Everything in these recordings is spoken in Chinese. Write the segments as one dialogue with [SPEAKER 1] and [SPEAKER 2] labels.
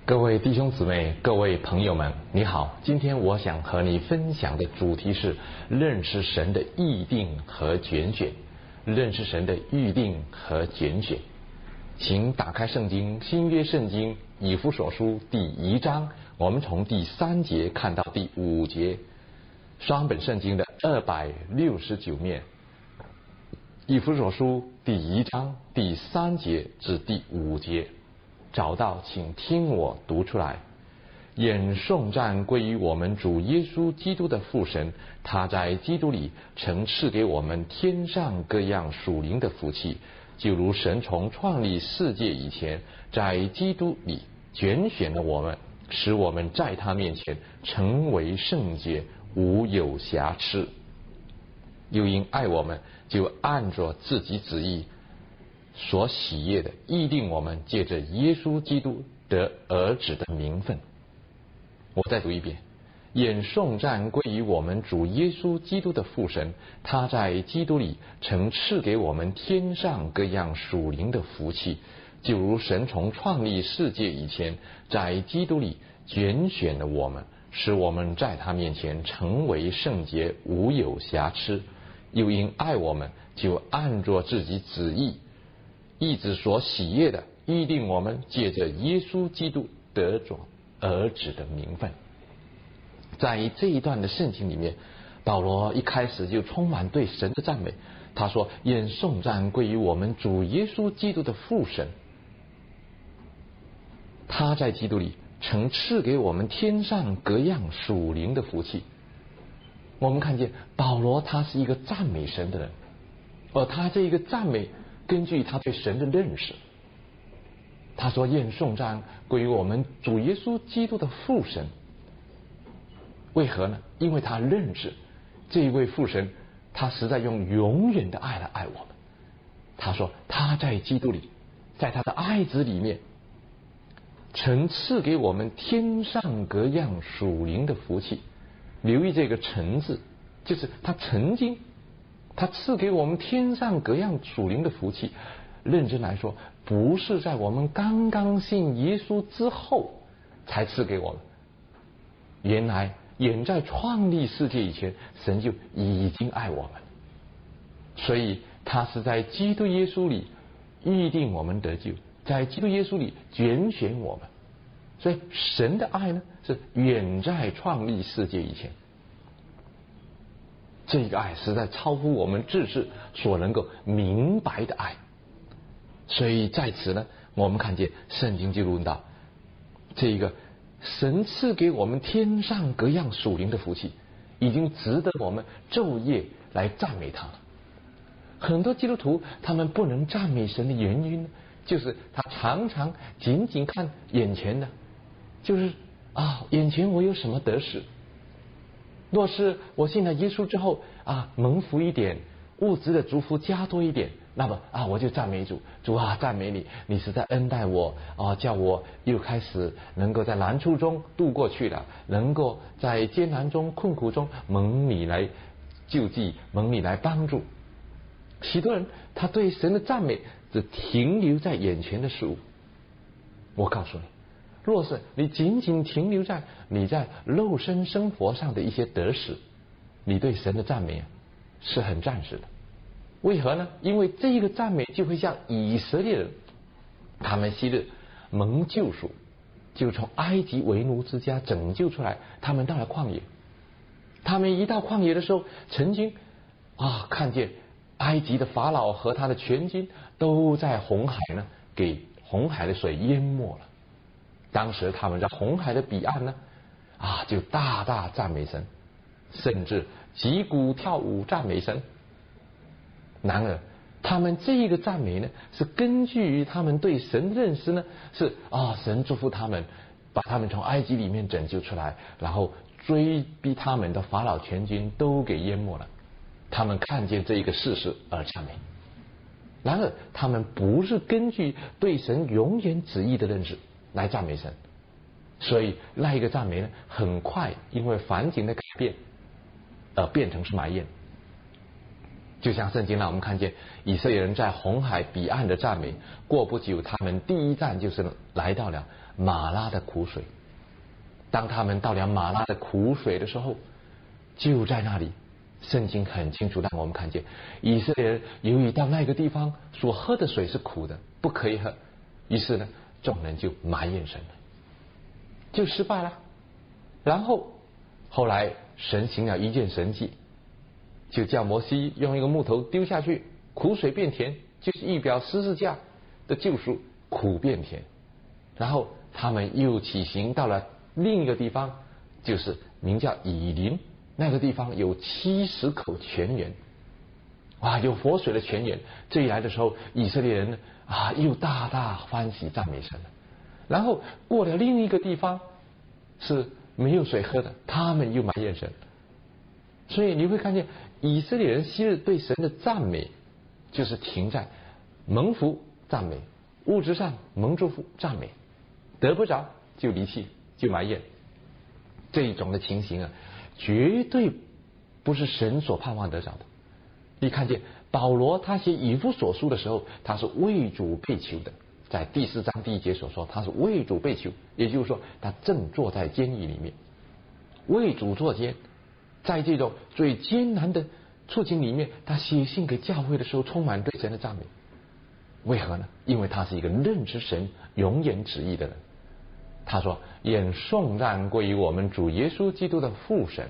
[SPEAKER 1] 各位弟兄姊妹，各位朋友们，你好。今天我想和你分享的主题是认识神的预定和拣选。认识神的预定和拣选。请打开圣经，新约圣经以弗所书第1章，我们从第3节看到第5节，双本圣经的269面。以弗所书第1章第3节至第5节，找到请听我读出来。愿颂赞归于我们主耶稣基督的父神，他在基督里曾赐给我们天上各样属灵的福气，就如神从创立世界以前，在基督里拣选了我们，使我们在他面前成为圣洁，无有瑕疵。又因爱我们，就按着自己旨意所喜悦的预定我们，借着耶稣基督得儿子的名分。我再读一遍。愿颂赞归于我们主耶稣基督的父神，他在基督里曾赐给我们天上各样属灵的福气，就如神从创立世界以前，在基督里拣选了我们，使我们在他面前成为圣洁，无有瑕疵。又因爱我们，就按着自己旨意意志所喜悦的预定我们，借着耶稣基督得着儿子的名分。在这一段的圣经里面，保罗一开始就充满对神的赞美。他说：愿颂赞归于我们主耶稣基督的父神，他在基督里曾赐给我们天上各样属灵的福气。我们看见保罗他是一个赞美神的人，而他这一个赞美根据他对神的认识。他说：愿颂赞归于我们主耶稣基督的父神。为何呢？因为他认识这一位父神，他实在用永远的爱来爱我们。他说他在基督里，在他的爱子里面，曾赐给我们天上各样属灵的福气。留意这个曾字，就是他曾经他赐给我们天上各样属灵的福气。认真来说，不是在我们刚刚信耶稣之后才赐给我们，原来远在创立世界以前，神就已经爱我们，所以他是在基督耶稣里预定我们得救，在基督耶稣里拣选我们。所以神的爱呢，是远在创立世界以前。这个爱实在超乎我们智智所能够明白的爱。所以在此呢，我们看见圣经就论到这个神赐给我们天上各样属灵的福气，已经值得我们昼夜来赞美他了。很多基督徒他们不能赞美神的原因呢，就是他常常仅仅看眼前的，就是眼前我有什么得失。若是我信了耶稣之后蒙福一点，物质的祝福加多一点，那么我就赞美主，主赞美你，你是在恩待我叫我又开始能够在难处中度过去了，能够在艰难中困苦中蒙你来救济，蒙你来帮助。许多人他对神的赞美只停留在眼前的事物。我告诉你，若是你仅仅停留在你在肉身生活上的一些得失，你对神的赞美是很暂时的。为何呢？因为这个赞美就会像以色列人，他们昔日蒙救赎，就从埃及为奴之家拯救出来，他们到了旷野。他们一到旷野的时候，曾经看见埃及的法老和他的全军都在红海呢，给红海的水淹没了。当时他们在红海的彼岸呢就大大赞美神，甚至击鼓跳舞赞美神。然而他们这一个赞美呢，是根据于他们对神的认识呢，是神祝福他们，把他们从埃及里面拯救出来，然后追逼他们的法老全军都给淹没了。他们看见这一个事实而赞美。然而他们不是根据对神永远旨意的认识来赞美神，所以那一个赞美呢，很快因为环境的改变而变成是埋怨。 就像圣经让我们看见以色列人在红海彼岸的赞美，过不久他们第一站就是来到了马拉的苦水。当他们到了马拉的苦水的时候，就在那里，圣经很清楚让我们看见以色列人由于到那个地方所喝的水是苦的，不可以喝，于是呢众人就埋怨神了，就失败了。然后后来神行了一件神迹，就叫摩西用一个木头丢下去，苦水变甜，就是预表十字架的救赎，苦变甜。然后他们又起行到了另一个地方，就是名叫以琳，那个地方有70口泉源，哇，有活水的泉源。这一来的时候，以色列人呢又大大欢喜赞美神了。然后过了另一个地方是没有水喝的，他们又埋怨神。所以你会看见以色列人昔日对神的赞美，就是停在蒙福赞美，物质上蒙祝福赞美，得不着就离弃就埋怨。这一种的情形绝对不是神所盼望得着的。你看见保罗他写以弗所书的时候，他是为主被囚的，在第4章第1节所说他是为主被囚，也就是说他正坐在监狱里面，为主作监。在这种最艰难的处境里面，他写信给教会的时候充满对神的赞美。为何呢？因为他是一个认识神永远旨意的人。他说愿颂赞归于我们主耶稣基督的父神。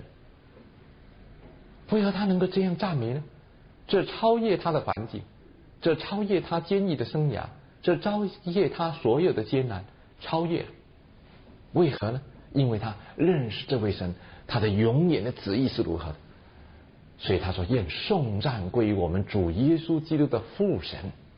[SPEAKER 1] 为何他能够这样赞美呢？这超越他的环境，这超越他坚毅的生涯，这超越他所有的艰难，超越。为何呢？因为他认识这位神，他的永远的旨意是如何的。所以他说愿颂赞归于我们主耶稣基督的父神。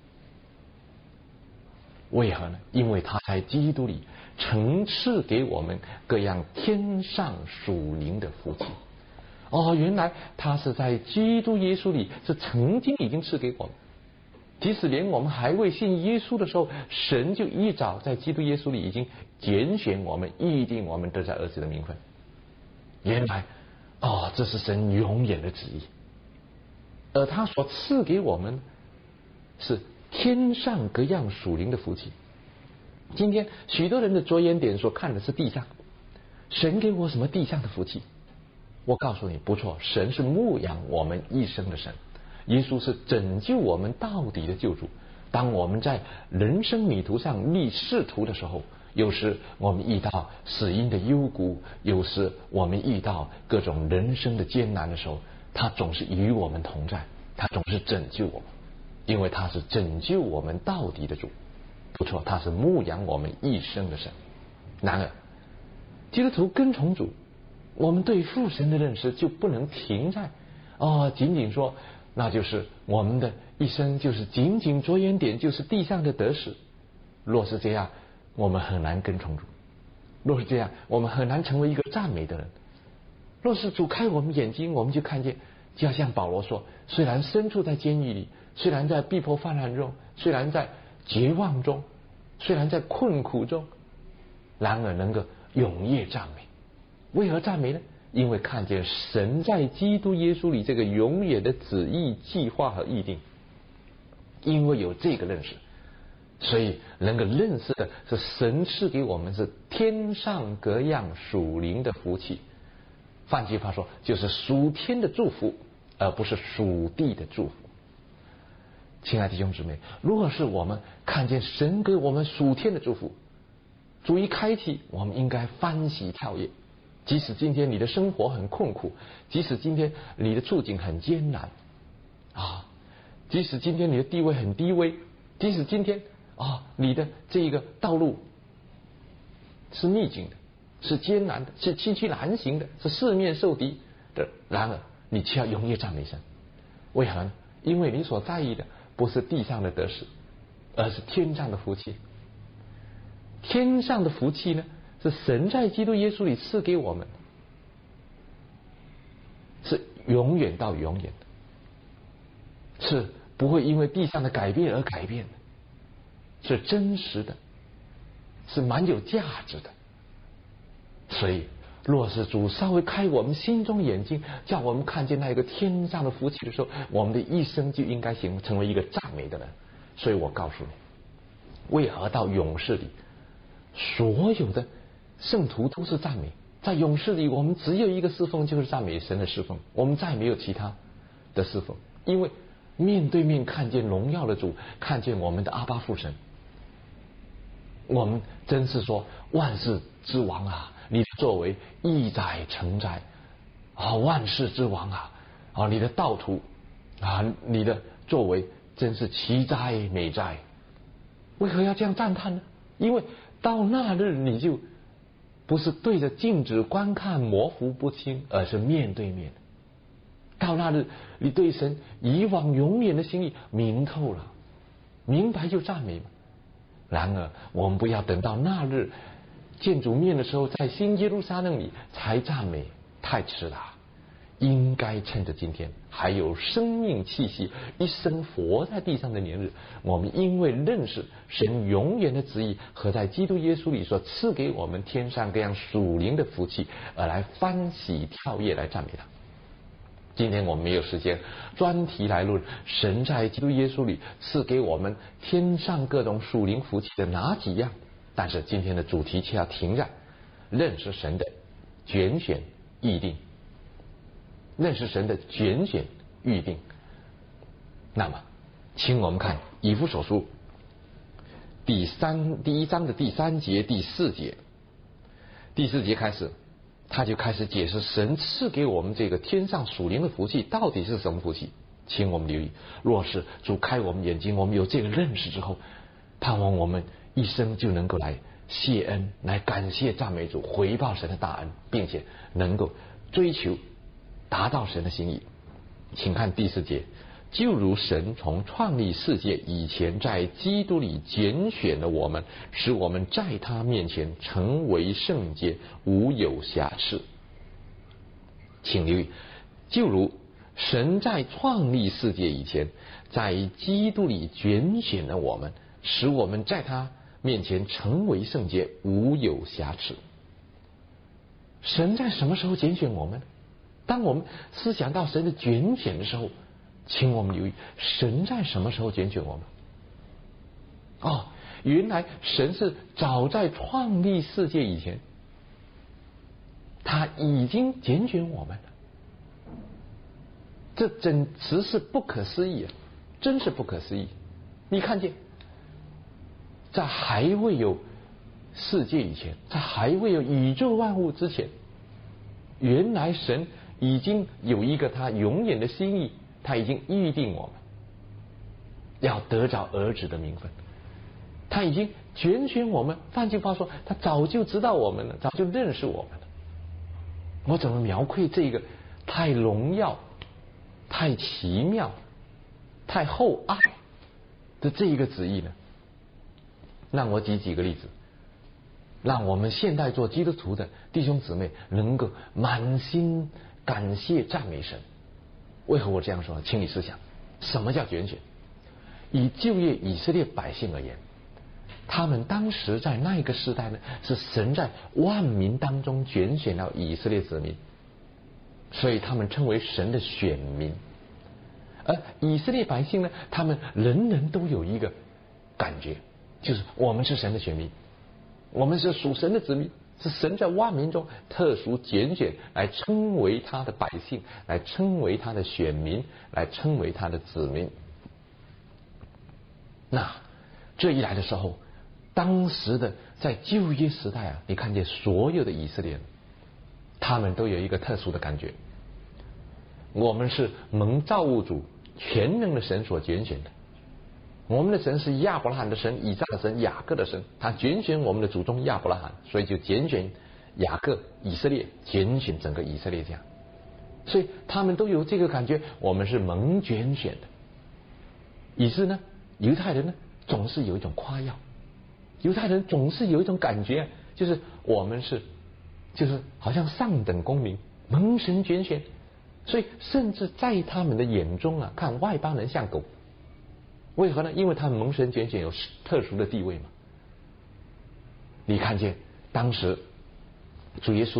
[SPEAKER 1] 为何呢？因为他在基督里曾赐给我们各样天上属灵的福气。原来他是在基督耶稣里是曾经已经赐给我们，即使连我们还未信耶稣的时候，神就一早在基督耶稣里已经拣选我们，预定我们得在儿子的名分。原来这是神永远的旨意，而他所赐给我们是天上各样属灵的福气。今天许多人的着眼点所看的是地上，神给我什么地上的福气？我告诉你，不错，神是牧养我们一生的神，耶稣是拯救我们到底的救主。当我们在人生迷途上历仕途的时候，有时我们遇到死荫的幽谷，有时我们遇到各种人生的艰难的时候，他总是与我们同在，他总是拯救我们，因为他是拯救我们到底的主。不错，他是牧养我们一生的神。然而基督徒跟从主，我们对父神的认识就不能停在仅仅说那就是我们的一生就是仅仅着眼点就是地上的得失。若是这样，我们很难跟从主；若是这样，我们很难成为一个赞美的人。若是主开我们眼睛，我们就看见，就要像保罗说，虽然身处在监狱里，虽然在逼迫泛滥中，虽然在绝望中，虽然在困苦中，然而能够永夜赞美。为何赞美呢？因为看见神在基督耶稣里这个永远的旨意计划和预定。因为有这个认识，所以能够认识的是神赐给我们是天上各样属灵的福气。换句话说，就是属天的祝福，而不是属地的祝福。亲爱的弟兄姊妹，如果是我们看见神给我们属天的祝福，主一开启，我们应该欢喜跳跃。即使今天你的生活很困苦，即使今天你的处境很艰难即使今天你的地位很低微，即使今天你的这一个道路是逆境的，是艰难的，是崎岖难行的，是四面受敌的，然而你却要永远赞美神。为何呢？因为你所在意的不是地上的得失，而是天上的福气。天上的福气呢，是神在基督耶稣里赐给我们，是永远到永远的，是不会因为地上的改变而改变的，是真实的，是蛮有价值的。所以若是主稍微开我们心中眼睛，叫我们看见那一个天上的福气的时候，我们的一生就应该成为一个赞美的人。所以我告诉你，为何到勇士里所有的圣徒都是赞美？在勇士里，我们只有一个侍奉，就是赞美神的侍奉，我们再没有其他的侍奉。因为面对面看见荣耀的主，看见我们的阿爸父神，我们真是说万世之王啊，你的作为义在成在啊，万世之王啊，你的道途啊，你的作为真是奇哉美哉。为何要这样赞叹呢？因为到那日你就不是对着镜子观看模糊不清，而是面对面。到那日你对神以往永远的心意明透了，明白就赞美嘛。然而我们不要等到那日见主面的时候，在新耶路撒冷里才赞美，太迟了。应该趁着今天还有生命气息，一生活在地上的年日，我们因为认识神永远的旨意和在基督耶稣里所赐给我们天上各样属灵的福气，而来欢喜跳跃来赞美他。今天我们没有时间专题来论神在基督耶稣里赐给我们天上各种属灵福气的哪几样，但是今天的主题却要停在认识神的拣选预定。认识神的拣选预定。那么请我们看以弗所书第一章的第3节第4节。第4节开始，他就开始解释神赐给我们这个天上属灵的福气到底是什么福气。请我们留意，若是主开我们眼睛，我们有这个认识之后，盼望我们一生就能够来谢恩，来感谢赞美主，回报神的大恩，并且能够追求达到神的心意。请看第4节，就如神从创立世界以前在基督里拣选了我们，使我们在他面前成为圣洁，无有瑕疵。请留意，就如神在创立世界以前在基督里拣选了我们，使我们在他面前成为圣洁，无有瑕疵。神在什么时候拣选我们呢？当我们思想到神的拣选的时候，请我们留意，神在什么时候拣选我们？原来神是早在创立世界以前，他已经拣选我们了。这简直是不可思议啊，真是不可思议。你看见，在还未有世界以前，在还未有宇宙万物之前，原来神已经有一个他永远的心意，他已经预定我们要得着儿子的名分，他已经拣选我们。换句话说，他早就知道我们了，早就认识我们了。我怎么描绘这个太荣耀、太奇妙、太厚爱的这一个旨意呢？让我举几个例子，让我们现代做基督徒的弟兄姊妹能够满心感谢赞美神。为何我这样说呢？请你思想，什么叫拣选？以旧约以色列百姓而言，他们当时在那个时代呢，是神在万民当中拣选了以色列子民，所以他们称为神的选民。而以色列百姓呢，他们人人都有一个感觉，就是我们是神的选民，我们是属神的子民，是神在万民中特殊拣选来称为他的百姓，来称为他的选民，来称为他的子民。那这一来的时候，当时的在旧约时代啊，你看见所有的以色列人，他们都有一个特殊的感觉，我们是蒙造物主全能的神所拣选的。我们的神是亚伯拉罕的神、以撒的神、雅各的神，他拣选我们的祖宗亚伯拉罕，所以就拣选雅各、以色列，拣选整个以色列家。所以他们都有这个感觉，我们是蒙拣选的。以致呢，犹太人呢总是有一种夸耀，犹太人总是有一种感觉，就是我们是，就是好像上等公民，蒙神拣选。所以甚至在他们的眼中啊，看外邦人像狗。为何呢？因为他们蒙神拣选有特殊的地位嘛。你看见当时主耶稣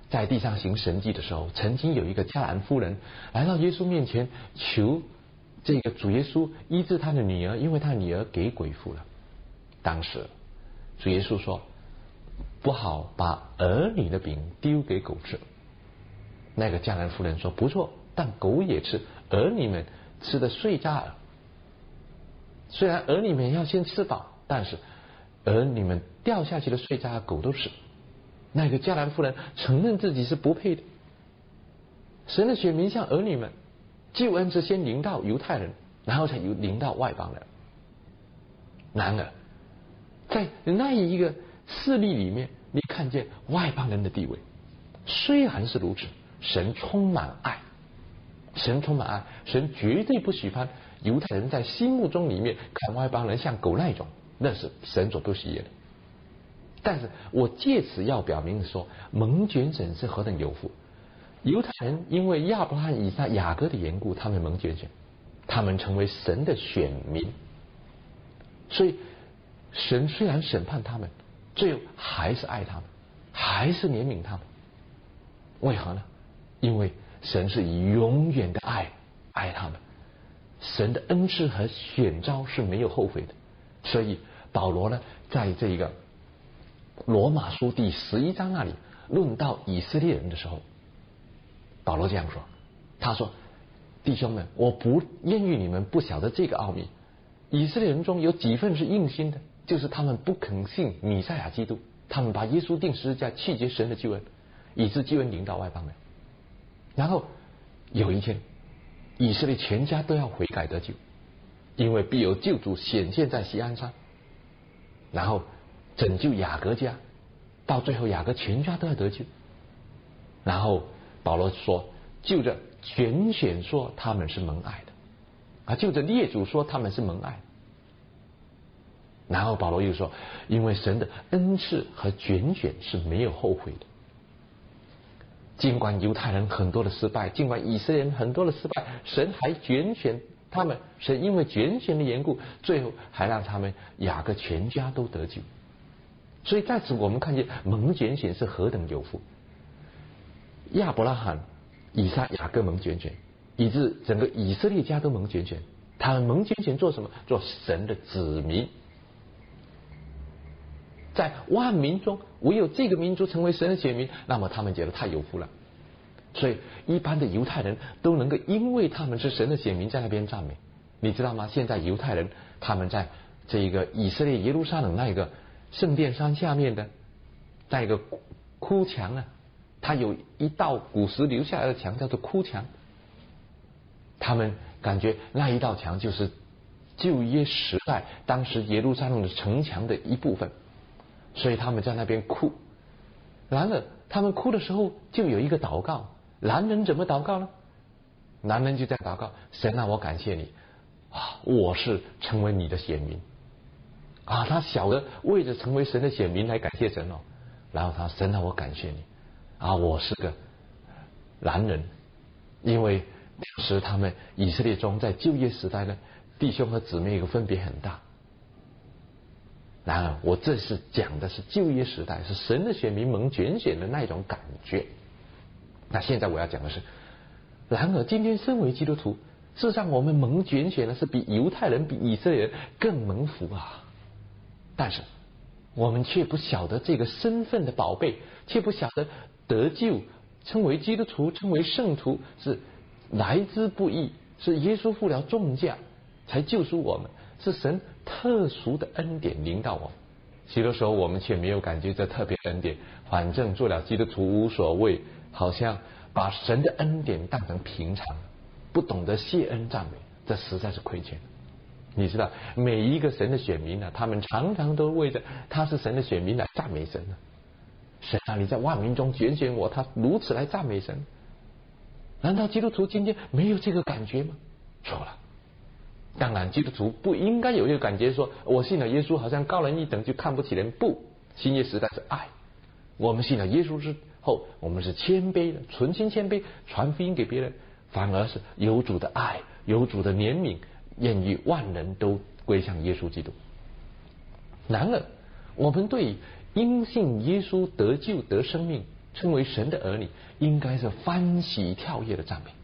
[SPEAKER 1] 在地上行神迹的时候，曾经有一个迦兰妇人来到耶稣面前，求这个主耶稣医治他的女儿，因为他女儿给鬼附了。当时主耶稣说，不好把儿女的饼丢给狗吃。那个迦兰妇人说，不错，但狗也吃，儿女们吃的碎渣儿。虽然儿女们要先吃饱，但是儿女们掉下去的碎渣狗都吃。那个迦兰妇人承认自己是不配的。神的选民像儿女们，救恩是先临到犹太人，然后才临到外邦人。然而在那一个事例里面，你看见外邦人的地位虽然是如此，神充满爱，神充满爱，神绝对不喜欢犹太人在心目中里面看外邦人像狗那种，那是神所不喜悦的。但是我借此要表明说，蒙拣选是何等有福。犹太人因为亚伯拉罕、以撒、雅各的缘故，他们蒙拣选，他们成为神的选民。所以神虽然审判他们，最后还是爱他们，还是怜悯他们。为何呢？因为神是以永远的爱爱他们，神的恩赐和选召是没有后悔的。所以保罗呢，在这个罗马书第11章那里论到以色列人的时候，保罗这样说，他说，弟兄们，我不愿意你们不晓得这个奥秘，以色列人中有几分是硬心的，就是他们不肯信弥赛亚基督，他们把耶稣钉十字架，弃绝神的救恩，以致救恩临到外邦人。然后有一天以色列全家都要悔改得救，因为必有救主显现在锡安山，然后拯救雅各家，到最后雅各全家都要得救。然后保罗说，就着拣选说他们是蒙爱的，就着列祖说他们是蒙爱的。然后保罗又说，因为神的恩赐和拣选是没有后悔的。尽管犹太人很多的失败，尽管以色列人很多的失败，神还拣选他们，神因为拣选的缘故，最后还让他们雅各全家都得救。所以在此我们看见蒙拣选是何等有福。亚伯拉罕、以撒、雅各蒙拣选，以致整个以色列家都蒙拣选。他们蒙拣选做什么？做神的子民。在万民中唯有这个民族成为神的选民，那么他们觉得太有福了。所以一般的犹太人都能够因为他们是神的选民在那边赞美。你知道吗？现在犹太人他们在这个以色列耶路撒冷那个圣殿山下面的那个哭墙啊，它有一道古时留下来的墙叫做哭墙，他们感觉那一道墙就是旧约时代当时耶路撒冷的城墙的一部分，所以他们在那边哭。然而他们哭的时候就有一个祷告，男人怎么祷告呢？男人就在祷告，神啊，我感谢你啊，我是成为你的选民啊。他晓得为着成为神的选民来感谢神哦。然后他，神啊，我感谢你啊，我是个男人。因为当时他们以色列中在旧约时代呢，弟兄和姊妹有个分别很大。然而我这是讲的是旧约时代，是神的选民蒙拣选的那种感觉。那现在我要讲的是，然而今天身为基督徒，事实上我们蒙拣选的是比犹太人、比以色列人更蒙福啊。但是我们却不晓得这个身份的宝贝，却不晓得得救称为基督徒、称为圣徒是来之不易，是耶稣付了重价才救赎我们，是神特殊的恩典临到我们。许多时候我们却没有感觉这特别恩典，反正做了基督徒无所谓，好像把神的恩典当成平常，不懂得谢恩赞美，这实在是亏欠。你知道每一个神的选民他们常常都为着他是神的选民来赞美神神啊，你在万民中拣选我，他如此来赞美神。难道基督徒今天没有这个感觉吗？错了。当然基督徒不应该有一个感觉说，我信了耶稣好像高人一等就看不起人。不，新约时代是爱，我们信了耶稣之后，我们是谦卑的，存心谦卑，传福音给别人，反而是有主的爱，有主的怜悯，愿意万人都归向耶稣基督。然而我们对因信耶稣得救得生命称为神的儿女，应该是欢喜跳跃的赞美。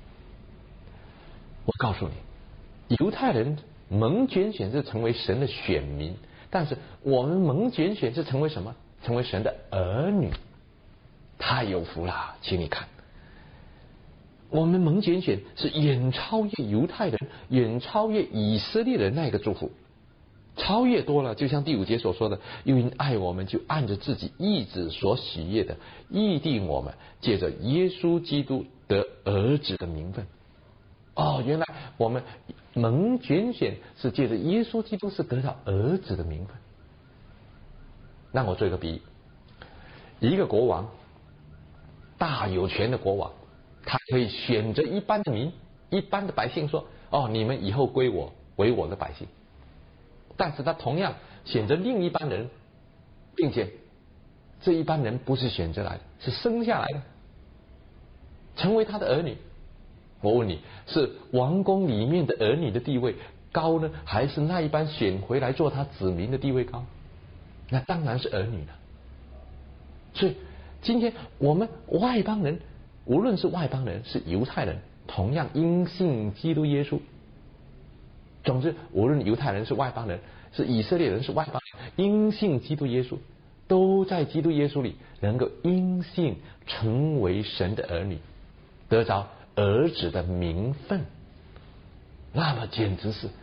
[SPEAKER 1] 我告诉你，犹太人蒙拣选是成为神的选民，但是我们蒙拣选是成为什么？成为神的儿女。太有福了，请你看，我们蒙拣选是远超越犹太人，远超越以色列人那个祝福，超越多了。就像第5节所说的，因为爱我们，就按着自己意志所喜悦的预定我们，借着耶稣基督得儿子的名分。原来我们蒙拣选是借着耶稣基督是得到儿子的名分。让我做一个比喻，一个国王，大有权的国王，他可以选择一般的民，一般的百姓说，你们以后归我为我的百姓。但是他同样选择另一般人，并且这一般人不是选择来的，是生下来的，成为他的儿女。我问你，是王宫里面的儿女的地位高呢，还是那一般选回来做他子民的地位高？那当然是儿女了。所以今天我们外邦人，无论是外邦人是犹太人，同样因信基督耶稣。总之，无论犹太人是外邦人，是以色列人是外邦人，因信基督耶稣，都在基督耶稣里能够因信成为神的儿女，得着儿子的名分。那么简直是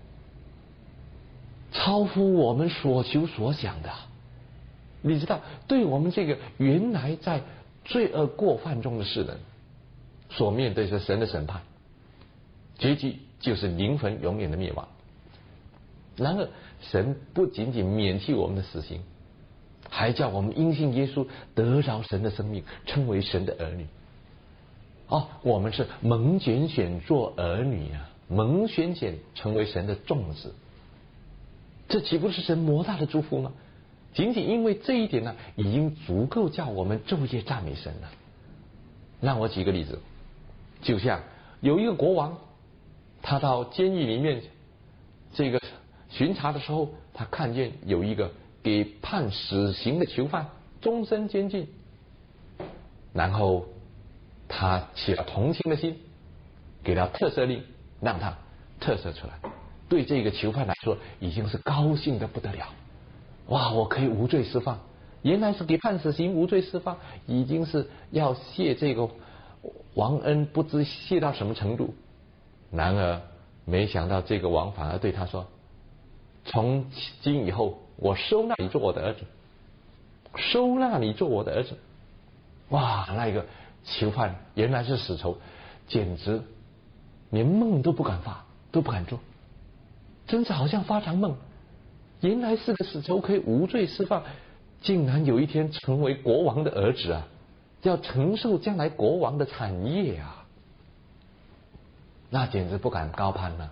[SPEAKER 1] 超乎我们所求所想的。你知道，对我们这个原来在罪恶过犯中的世人，所面对是神的审判，结局就是灵魂永远的灭亡。然而神不仅仅免去我们的死刑，还叫我们因信耶稣得着神的生命，称为神的儿女。我们是蒙拣选做儿女啊，蒙拣选成为神的众子，这岂不是神莫大的祝福吗？仅仅因为这一点呢，已经足够叫我们昼夜赞美神了。让我举个例子，就像有一个国王，他到监狱里面这个巡查的时候，他看见有一个给判死刑的囚犯，终身监禁，然后他起了同情的心，给了特赦令，让他特赦出来。对这个囚犯来说，已经是高兴的不得了。哇，我可以无罪释放！原来是给判死刑无罪释放，已经是要谢这个王恩，不知谢到什么程度。然而没想到这个王反而对他说，从今以后我收纳你做我的儿子，收纳你做我的儿子。哇，那个囚犯原来是死囚，简直连梦都不敢发，都不敢做，真是好像发场梦。原来是个死囚可以无罪释放，竟然有一天成为国王的儿子啊，要承受将来国王的产业啊，那简直不敢高攀了，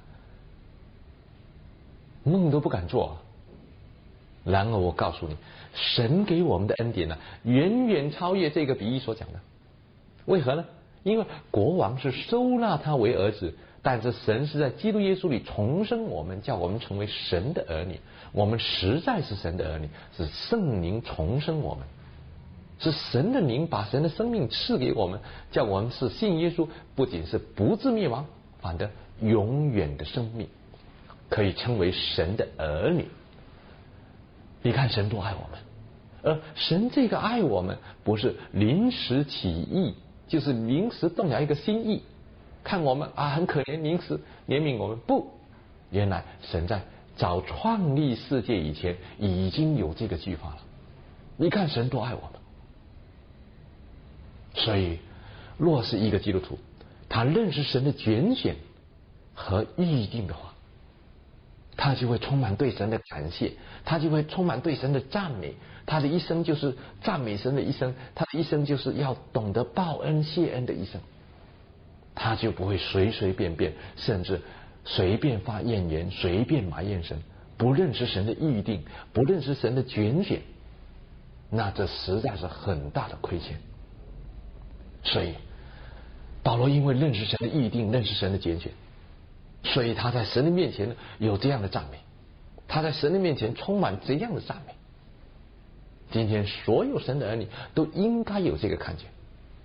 [SPEAKER 1] 梦都不敢做。然而我告诉你，神给我们的恩典呢，远远超越这个比喻所讲的。为何呢？因为国王是收纳他为儿子，但是神是在基督耶稣里重生我们，叫我们成为神的儿女。我们实在是神的儿女，是圣灵重生我们，是神的灵把神的生命赐给我们，叫我们是信耶稣，不仅是不致灭亡，反得永远的生命，可以称为神的儿女。你看神多爱我们，而神这个爱我们不是临时起意，就是临时动了一个心意，看我们很可怜，临时怜悯我们。不，原来神在早创立世界以前已经有这个计划了。你看神多爱我们。所以若是一个基督徒，他认识神的拣选和预定的话，他就会充满对神的感谢，他就会充满对神的赞美，他的一生就是赞美神的一生，他的一生就是要懂得报恩谢恩的一生。他就不会随随便便，甚至随便发怨言，随便埋怨神，不认识神的预定，不认识神的拣选，那这实在是很大的亏欠。所以保罗因为认识神的预定，认识神的拣选，所以他在神的面前有这样的赞美，他在神的面前充满这样的赞美。 今天所有神的儿女都应该有这个看见。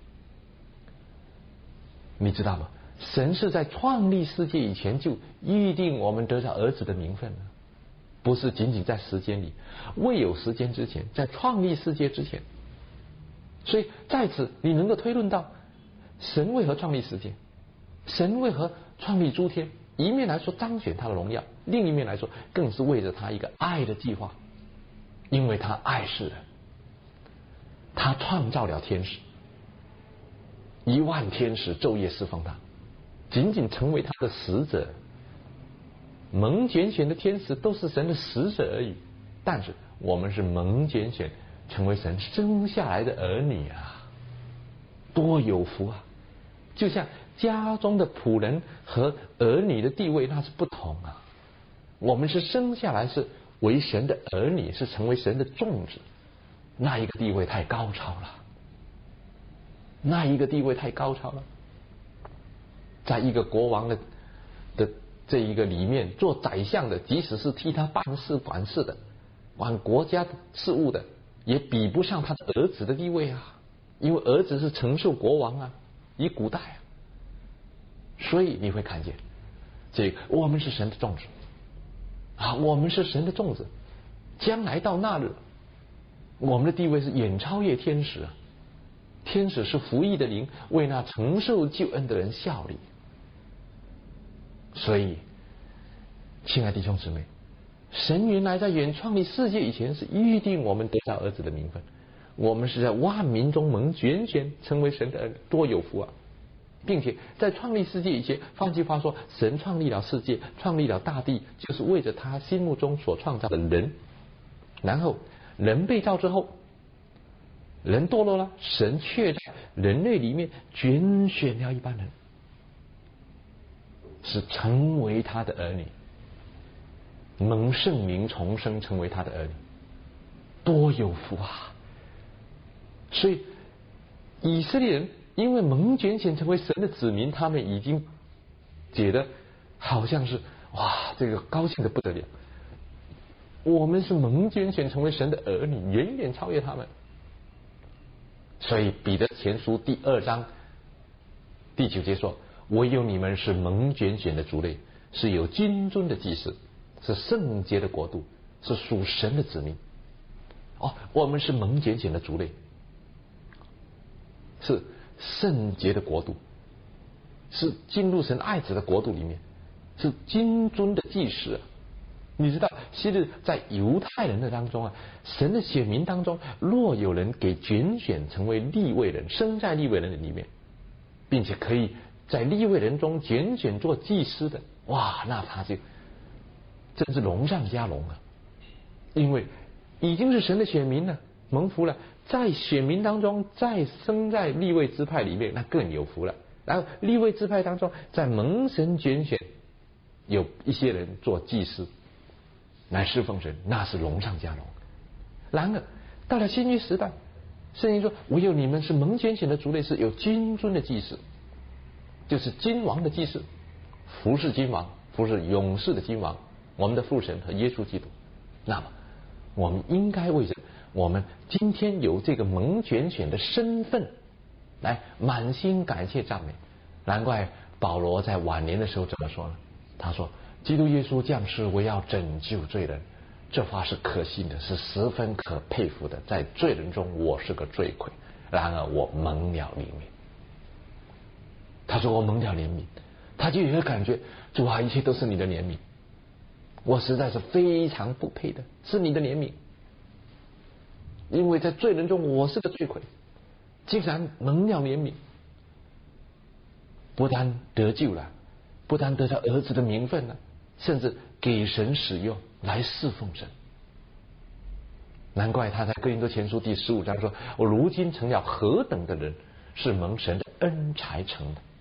[SPEAKER 1] 你知道吗？神是在创立世界以前就预定我们得到儿子的名分了，不是仅仅在时间里，未有时间之前，在创立世界之前。所以在此你能够推论到，神为何创立世界，神为何创立诸天，一面来说彰显他的荣耀，另一面来说更是为着他一个爱的计划。因为他爱世人，他创造了天使，10000天使昼夜侍奉他，仅仅成为他的使者。蒙拣选的天使都是神的使者而已，但是我们是蒙拣选成为神生下来的儿女啊，多有福啊！就像家中的仆人和儿女的地位那是不同啊，我们是生下来是为神的儿女，是成为神的种子，那一个地位太高超了，那一个地位太高超了。在一个国王的这一个里面，做宰相的，即使是替他办事管事的，管国家事务的，也比不上他的儿子的地位啊，因为儿子是承受国王啊，以古代啊。所以你会看见，这个我们是神的种子啊，我们是神的种子，将来到那日，我们的地位是远超越天使啊！天使是服役的灵，为那承受救恩的人效力。所以，亲爱的弟兄姊妹，神原来在远创立世界以前是预定我们得到儿子的名分，我们是在万民中蒙拣选成为神的儿女，多有福啊！并且在创立世界以前，换句话说，神创立了世界，创立了大地，就是为着他心目中所创造的人。然后人被造之后，人堕落了，神却在人类里面拣选了一般人，是成为他的儿女，蒙圣灵重生，成为他的儿女，多有福啊！所以以色列人因为蒙拣选成为神的子民，他们已经觉得好像是哇，这个高兴的不得了。我们是蒙拣选成为神的儿女，远远超越他们。所以彼得前书第2章第9节说：唯有你们是蒙拣选的族类，是有君尊的祭司，是圣洁的国度，是属神的子民。哦，我们是蒙拣选的族类，是圣洁的国度，是进入神爱子的国度里面，是君尊的祭司啊。你知道，昔日在犹太人的当中啊，神的选民当中，若有人给拣选成为利未人，生在利未人的里面，并且可以在利未人中拣选做祭司的，哇，那他就真是龙上加龙啊！因为已经是神的选民了，蒙福了，在选民当中再生在利未支派里面，那更有福了。然后利未支派当中，在蒙神拣选，有一些人做祭司来侍奉神，那是龙上加龙。然而到了新约时代，圣经说唯有你们是蒙拣选的族类，是有君尊的祭司，就是君王的祭司，服侍君王，服侍勇士的君王，我们的父神和耶稣基督。那么我们应该为着我们今天有这个蒙拣选的身份来满心感谢赞美。难怪保罗在晚年的时候怎么说呢？他说基督耶稣降世为要拯救罪人，这话是可信的，是十分可佩服的。在罪人中我是个罪魁，然而我蒙了怜悯。他说我蒙了怜悯，他就有个感觉，主啊，一切都是你的怜悯，我实在是非常不配的，是你的怜悯。因为在罪人中我是个罪魁，竟然蒙了怜悯，不但得救了，不但得到儿子的名分了，甚至给神使用来侍奉神。难怪他在哥林多前书第15章说，我如今成了何等的人，是蒙神的恩才成的。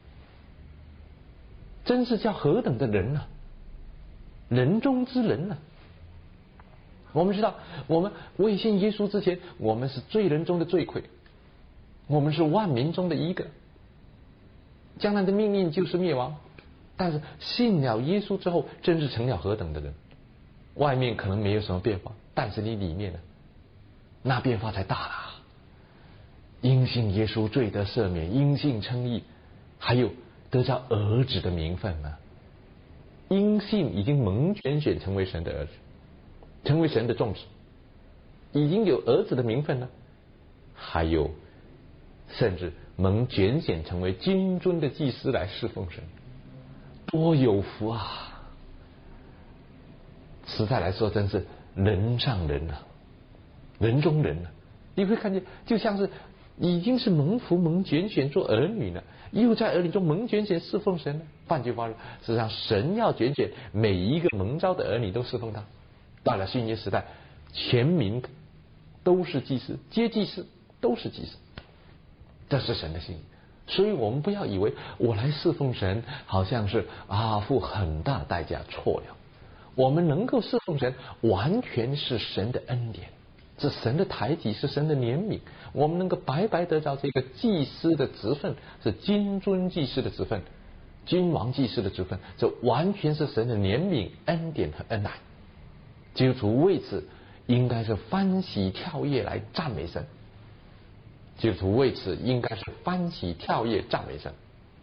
[SPEAKER 1] 真是叫何等的人啊，人中之人啊。我们知道，我们未信耶稣之前，我们是罪人中的罪魁，我们是万民中的一个，将来的命运就是灭亡。但是信了耶稣之后，真是成了何等的人。外面可能没有什么变化，但是你里面呢， 那变化才大了。因信耶稣罪得赦免，因信称义，还有得着儿子的名分呢。因信已经蒙拣选成为神的儿子，成为神的众子，已经有儿子的名分了。还有甚至蒙拣选成为君尊的祭司来侍奉神，多有福啊！实在来说，真是人上人啊，人中人啊。你会看见，就像是已经是蒙福蒙拣选做儿女了，又在儿女中蒙拣选侍奉神了。换句话说，实际上神要拣选每一个蒙召的儿女都侍奉他。到了新约时代，全民都是祭司，皆祭司都是祭司，这是神的心意。所以我们不要以为我来侍奉神好像是付很大代价，错了。我们能够侍奉神，完全是神的恩典，是神的抬举，是神的怜悯。我们能够白白得到这个祭司的职分，是君尊祭司的职分，君王祭司的职分，这完全是神的怜悯、恩典和恩爱。基督徒为此应该是欢喜跳跃来赞美神，基督徒为此应该是欢喜跳跃赞美神。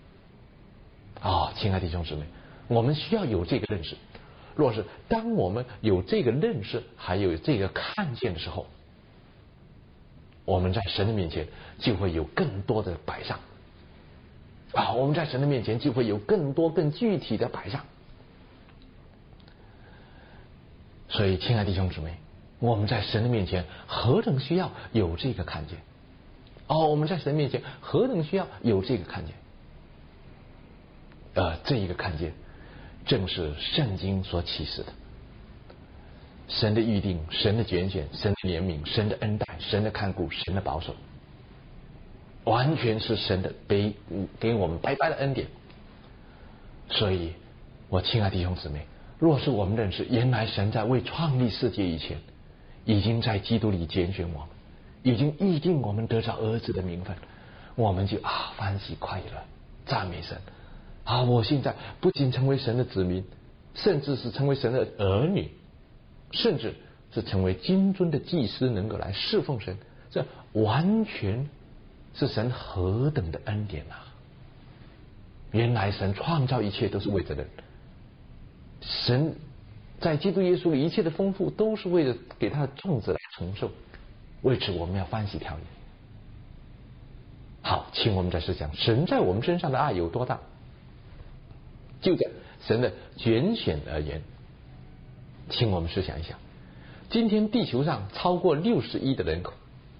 [SPEAKER 1] 亲爱的弟兄姊妹，我们需要有这个认识。若是当我们有这个认识，还有这个看见的时候，我们在神的面前就会有更多的摆上我们在神的面前就会有更多更具体的摆上。所以亲爱的弟兄姊妹，我们在神的面前何等需要有这个看见我们在神面前何等需要有这个看见这一个看见正是圣经所启示的。神的预定，神的拣选，神的怜悯，神的恩待，神的看顾，神的保守，完全是神的给我们白白的恩典。所以我亲爱的弟兄姊妹，若是我们认识原来神在未创立世界以前已经在基督里拣选我们，已经预定我们得着儿子的名分，我们就欢喜快乐赞美神我现在不仅成为神的子民，甚至是成为神的儿女，甚至是成为君尊的祭司，能够来侍奉神，这完全是神何等的恩典原来神创造一切都是为着人，神在基督耶稣里一切的丰富都是为了给他的众子来承受，为此我们要欢喜跳跃。好，请我们再思想神在我们身上的爱有多大。就在神的拣选而言，请我们思想一下，今天地球上超过60亿的人口，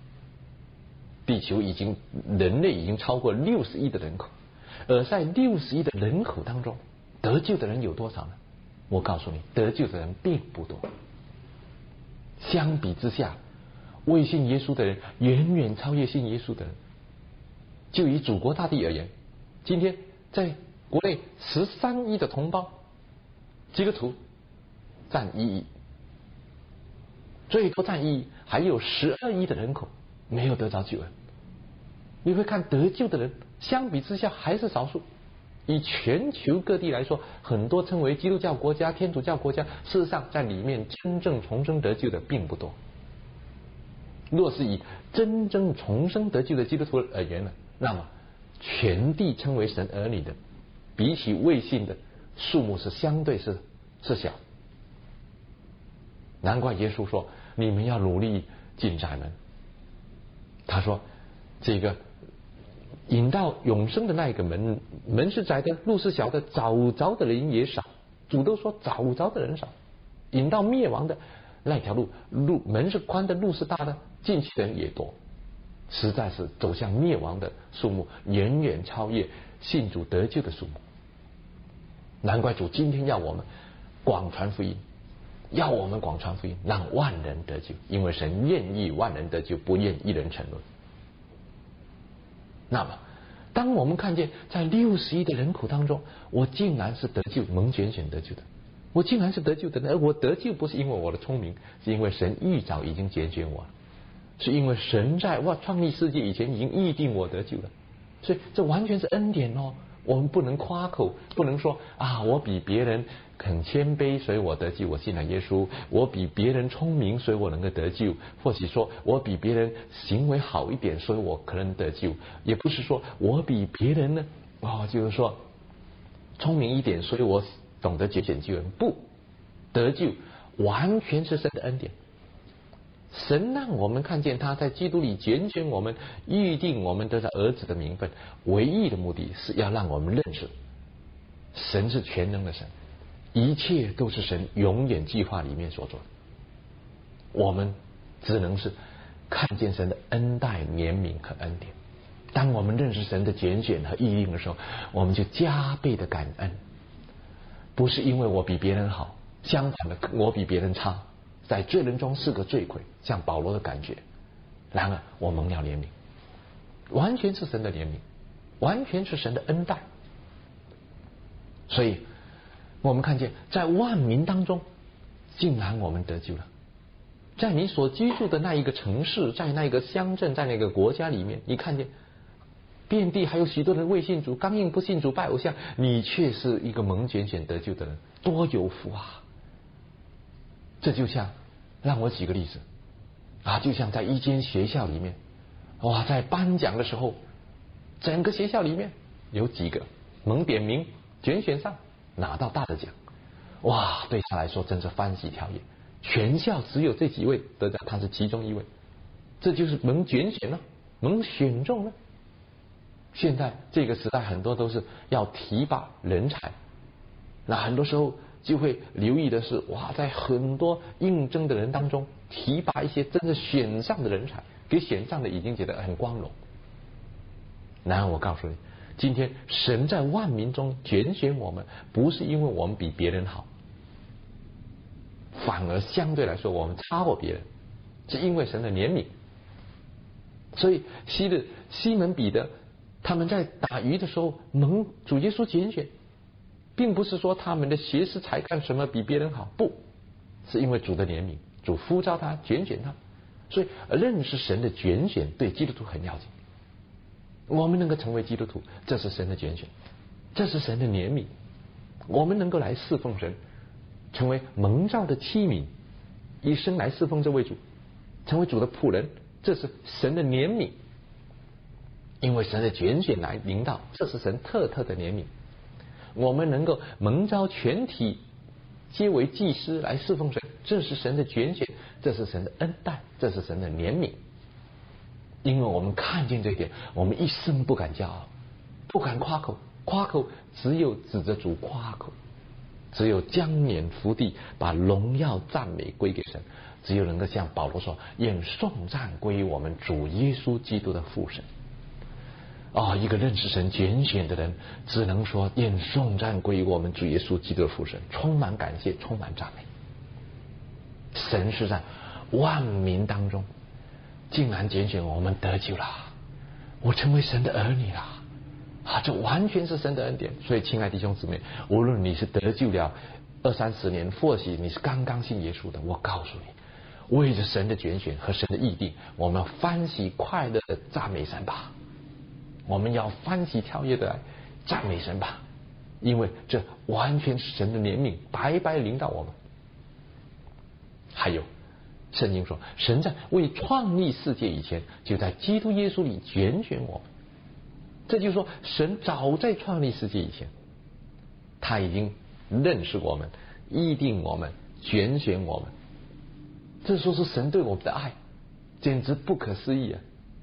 [SPEAKER 1] 人类已经超过60亿的人口，而在60亿的人口当中，得救的人有多少呢？我告诉你，得救的人并不多。相比之下，未信耶稣的人远远超越信耶稣的人。就以祖国大地而言，今天在国内13亿的同胞，基督徒占1亿，最多占1亿，还有12亿的人口没有得着救恩。你会看得救的人相比之下还是少数。以全球各地来说，很多称为基督教国家、天主教国家，事实上在里面真正重生得救的并不多。若是以真正重生得救的基督徒而言呢，那么全地称为神儿女的，比起未信的数目是相对是小。难怪耶稣说你们要努力进窄门。他说这个引到永生的那一个门是窄的，路是小的，找着的人也少。主都说找着的人少，引到灭亡的那条路门是宽的，路是大的，进去的人也多。实在是走向灭亡的数目远远超越信主得救的数目。难怪主今天要我们广传福音，让万人得救，因为神愿意万人得救，不愿一人沉沦。那么当我们看见在60亿的人口当中，我竟然是得救蒙拣选得救的，我竟然是得救的人，而我得救不是因为我的聪明，是因为神预早已经拣选我了，是因为神在创立世界以前已经预定我得救了。所以这完全是恩典我们不能夸口，不能说啊，我比别人很谦卑，所以我得救，我信了耶稣；我比别人聪明，所以我能够得救；或许说我比别人行为好一点，所以我可能得救。也不是说我比别人呢，就是说聪明一点，所以我懂得节俭救人。不，得救完全是神的恩典。神让我们看见他在基督里拣选我们，预定我们得到儿子的名分，唯一的目的是要让我们认识神是全能的神，一切都是神永远计划里面所做的。我们只能是看见神的恩待、怜悯和恩典。当我们认识神的拣选和预定的时候，我们就加倍的感恩。不是因为我比别人好，相反的，我比别人差，在罪人中是个罪魁，像保罗的感觉。然而我蒙了怜悯，完全是神的怜悯，完全是神的恩待。所以我们看见在万民当中，竟然我们得救了。在你所居住的那一个城市，在那一个乡镇，在那个国家里面，你看见遍地还有许多人未信主，刚硬不信主，拜偶像，你却是一个蒙拣选得救的人，多有福啊！这就像，让我举个例子就像在一间学校里面，在颁奖的时候，整个学校里面有几个蒙点名拣选上拿到大的奖，对他来说真是欢喜跳跃。全校只有这几位得奖，他是其中一位，这就是蒙拣选了，蒙选中了。现在这个时代很多都是要提拔人才，那很多时候就会留意的是在很多应征的人当中提拔一些真正选上的人才，给选上的已经觉得很光荣。然而我告诉你，今天神在万民中拣选我们，不是因为我们比别人好，反而相对来说我们差过别人，是因为神的怜悯。所以西门彼得他们在打鱼的时候蒙主耶稣拣选，并不是说他们的学识才干什么比别人好，不是因为主的怜悯，主呼召他拣选他。所以认识神的拣选对基督徒很要紧。我们能够成为基督徒，这是神的拣选，这是神的怜悯。我们能够来侍奉神，成为蒙召的器皿，一生来侍奉这位主，成为主的仆人，这是神的怜悯。因为神的拣选来临到，这是神特的怜悯。我们能够蒙召全体皆为祭司来侍奉神，这是神的拣选，这是神的恩待，这是神的怜悯。因为我们看见这一点，我们一生不敢骄傲，不敢夸口，夸口只有指着主夸口，只有将脸伏地，把荣耀赞美归给神。只有能够像保罗说，愿颂赞归于我们主耶稣基督的父神。一个认识神拣选的人，只能说愿颂赞归于我们主耶稣基督的父神，充满感谢，充满赞美。神是在万民当中竟然拣选我们得救了，我成为神的儿女了这完全是神的恩典。所以亲爱的弟兄姊妹，无论你是得救了20-30年，或许你是刚刚信耶稣的，我告诉你，为着神的拣选和神的预定，我们欢喜快乐的赞美神吧，我们要欢喜跳跃的来赞美神吧，因为这完全是神的怜悯白白临到我们。还有圣经说，神在未创立世界以前，就在基督耶稣里拣选我们。这就是说，神早在创立世界以前，他已经认识我们，预定我们，拣选我们。这说是神对我们的爱，简直不可思议啊！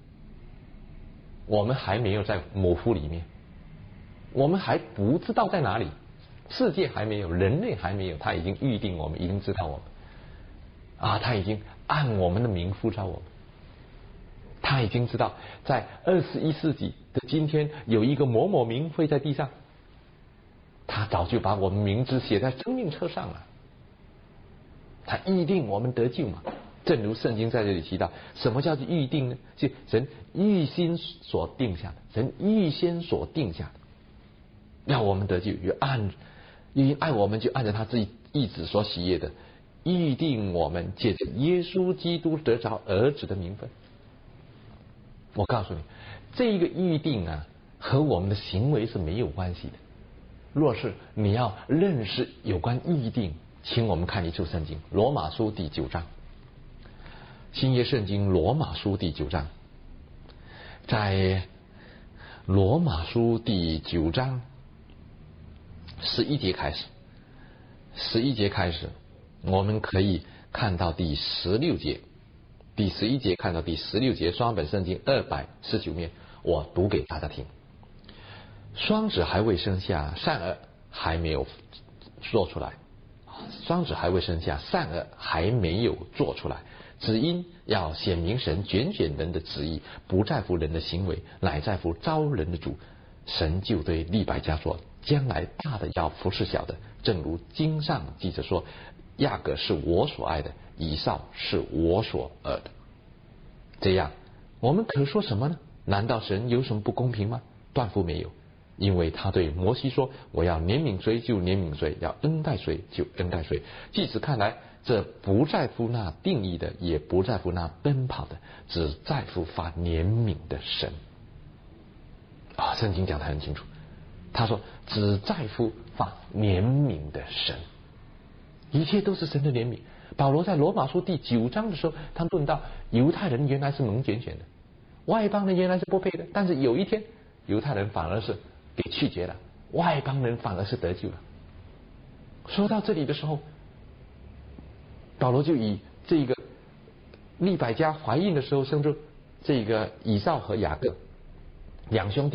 [SPEAKER 1] 我们还没有在母腹里面，我们还不知道在哪里，世界还没有，人类还没有，他已经预定我们，已经知道我们他已经按我们的名呼召我们。他已经知道在21世纪的今天有一个某某名会在地上，他早就把我们名字写在生命册上了。他预定我们得救嘛，正如圣经在这里提到，什么叫做预定呢？就神预先所定下的，神预先所定下的，要我们得救，因爱我们就按照他自己意志所喜悦的，预定我们借着耶稣基督得着儿子的名分。我告诉你，这一个预定和我们的行为是没有关系的。若是你要认识有关预定，请我们看一处圣经，罗马书第9章。新约圣经罗马书第9章，在罗马书第9章11节开始，我们可以看到第16节，第11节看到第16节，双本圣经219面，我读给大家听。双子还未生下，善恶还没有做出来。双子还未生下，善恶还没有做出来，只因要显明神拣选人的旨意，不在乎人的行为，乃在乎招人的主。神就对利百加说，将来大的要服侍小的，正如经上记着说，雅各是我所爱的，以扫是我所恶的。这样我们可说什么呢？难道神有什么不公平吗？断乎没有。因为他对摩西说，我要怜悯谁就怜悯谁，要恩待谁就恩待谁。即使看来这不在乎那定义的，也不在乎那奔跑的，只在乎发怜悯的神。圣经讲得很清楚，他说只在乎发怜悯的神，一切都是神的怜悯。保罗在罗马书第9章的时候，他论到犹太人原来是蒙拣选的，外邦人原来是不配的，但是有一天犹太人反而是给拒绝了，外邦人反而是得救了。说到这里的时候，保罗就以这个利百加怀孕的时候生出这个以扫和雅各两兄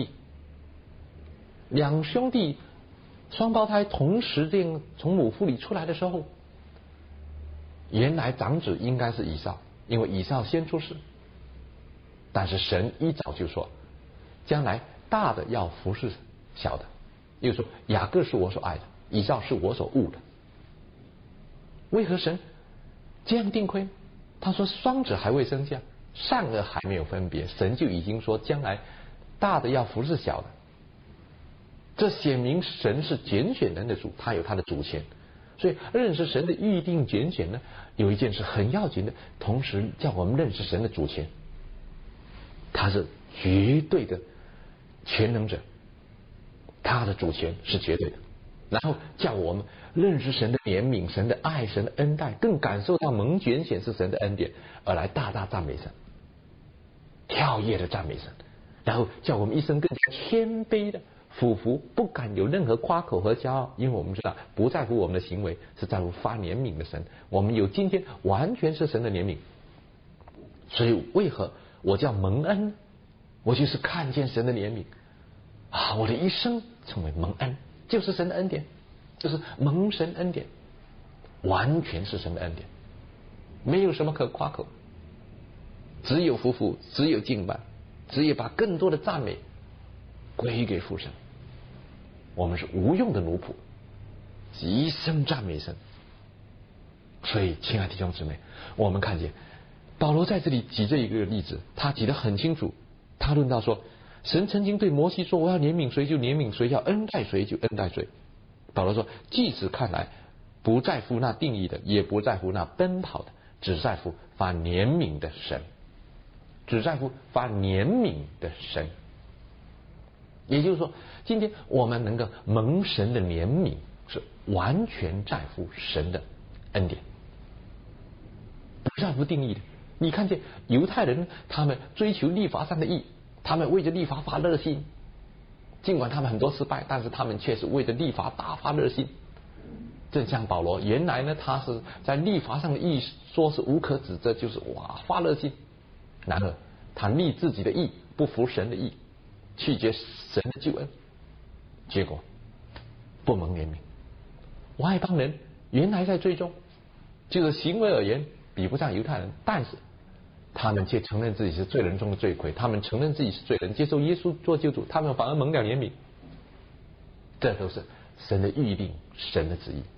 [SPEAKER 1] 弟双胞胎同时从母腹里出来的时候，原来长子应该是以扫，因为以扫先出世，但是神一早就说，将来大的要服侍小的，又说雅各是我所爱的，以扫是我所恶的。为何神这样定规？他说双子还未生下，善恶还没有分别，神就已经说将来大的要服侍小的。这显明神是拣选人的主，他有他的主权。所以认识神的预定拣选呢，有一件事很要紧的，同时叫我们认识神的主权，他是绝对的全能者，他的主权是绝对的。然后叫我们认识神的怜悯、神的爱、神的恩待，更感受到蒙拣选是神的恩典，而来大大赞美神，跳跃的赞美神，然后叫我们一生更加谦卑的俯伏，不敢有任何夸口和骄傲，因为我们知道不在乎我们的行为，是在乎发怜悯的神。我们有今天完全是神的怜悯。所以为何我叫蒙恩？我就是看见神的怜悯我的一生成为蒙恩，就是神的恩典，就是蒙神恩典，完全是神的恩典，没有什么可夸口，只有夫妇，只有敬拜，只有把更多的赞美归给父神。我们是无用的奴仆，一生赞美神。所以亲爱的弟兄姊妹，我们看见保罗在这里举这一个例子，他举得很清楚。他论到说，神曾经对摩西说，我要怜悯谁就怜悯谁，要恩待谁就恩待谁。保罗说，即使看来不在乎那定义的，也不在乎那奔跑的，只在乎发怜悯的神，只在乎发怜悯的神。也就是说，今天我们能够蒙神的怜悯，是完全在乎神的恩典，不在乎定义的。你看见犹太人，他们追求律法上的义，他们为着律法发热心，尽管他们很多失败，但是他们却是为着律法大发热心。正像保罗，原来呢他是在律法上的义说是无可指责，就是发热心，然而他立自己的义，不服神的义，拒绝神的救恩，结果不蒙怜悯。外邦人原来在最终就是行为而言比不上犹太人，但是他们却承认自己是罪人中的罪魁，他们承认自己是罪人，接受耶稣做救主，他们反而蒙了怜悯。这都是神的预定，神的旨意。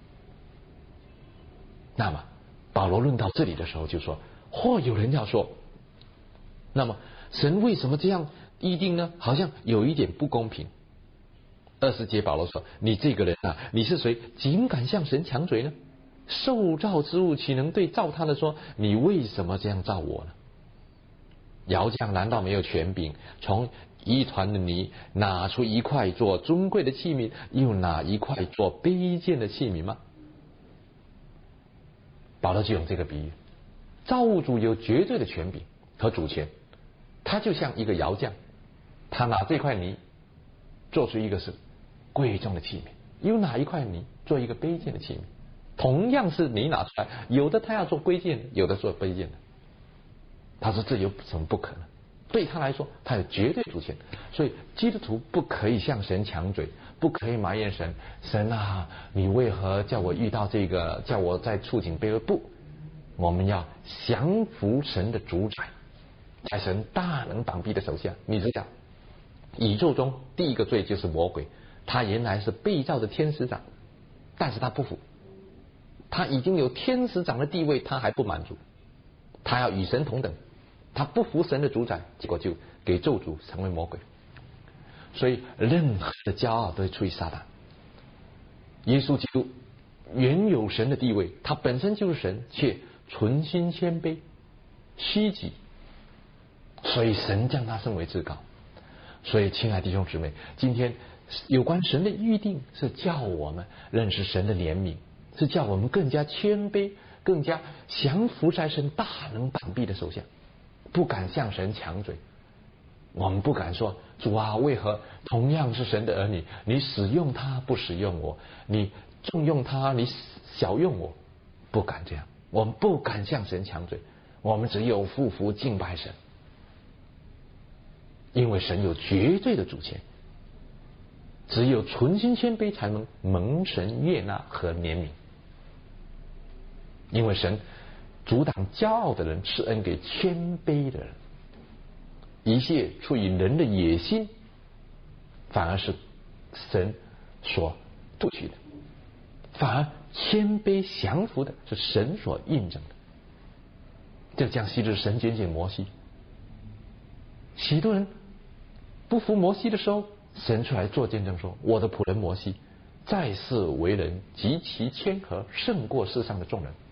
[SPEAKER 1] 那么保罗论到这里的时候就说，或有人要说，那么神为什么这样预定呢？好像有一点不公平。20节保罗说，你这个人你是谁，竟敢向神强嘴呢？受造之物岂能对造他的说，你为什么这样造我呢？ 窑匠难道没有权柄从一团的泥拿出一块做尊贵的器皿，又拿一块做卑贱的器皿吗？保罗就用这个比喻，造物主有绝对的权柄和主权，他就像一个窑匠，他拿这块泥做出一个是贵重的器皿，又拿一块泥做一个卑贱的器皿。同样是泥拿出来，有的他要做贵贱的，有的做卑贱的。他说这有什么不可能？对他来说，他有绝对主权，所以基督徒不可以向神抢嘴，不可以埋怨神。神啊，你为何叫我遇到这个，叫我在处境卑微？不，我们要降服神的主宰，在神大能膀臂的手下。你知道，宇宙中第一个罪就是魔鬼，他原来是被造的天使长，但是他不服，他已经有天使长的地位，他还不满足，他要与神同等。他不服神的主宰，结果就给咒诅成为魔鬼。所以任何的骄傲都会出于撒旦。耶稣基督原有神的地位，他本身就是神，却存心谦卑虚己，所以神将他升为至高。所以亲爱的弟兄姊妹，今天有关神的预定是叫我们认识神的怜悯，是叫我们更加谦卑，更加降服在神大能膀臂的手下，不敢向神抢嘴。我们不敢说，主啊，为何同样是神的儿女，你使用他不使用我，你重用他你小用我，不敢这样。我们不敢向神抢嘴，我们只有匍匐敬拜神，因为神有绝对的主权，只有存心谦卑才能蒙神悦纳和怜悯。因为神阻挡骄傲的人，赐恩给谦卑的人。一切出于人的野心，反而是神所杜绝的；反而谦卑降服的是神所印证的。这将昔日神拣选摩西，许多人不服摩西的时候，神出来做见证说：“我的仆人摩西在世为人极其谦和，胜过世上的众人。”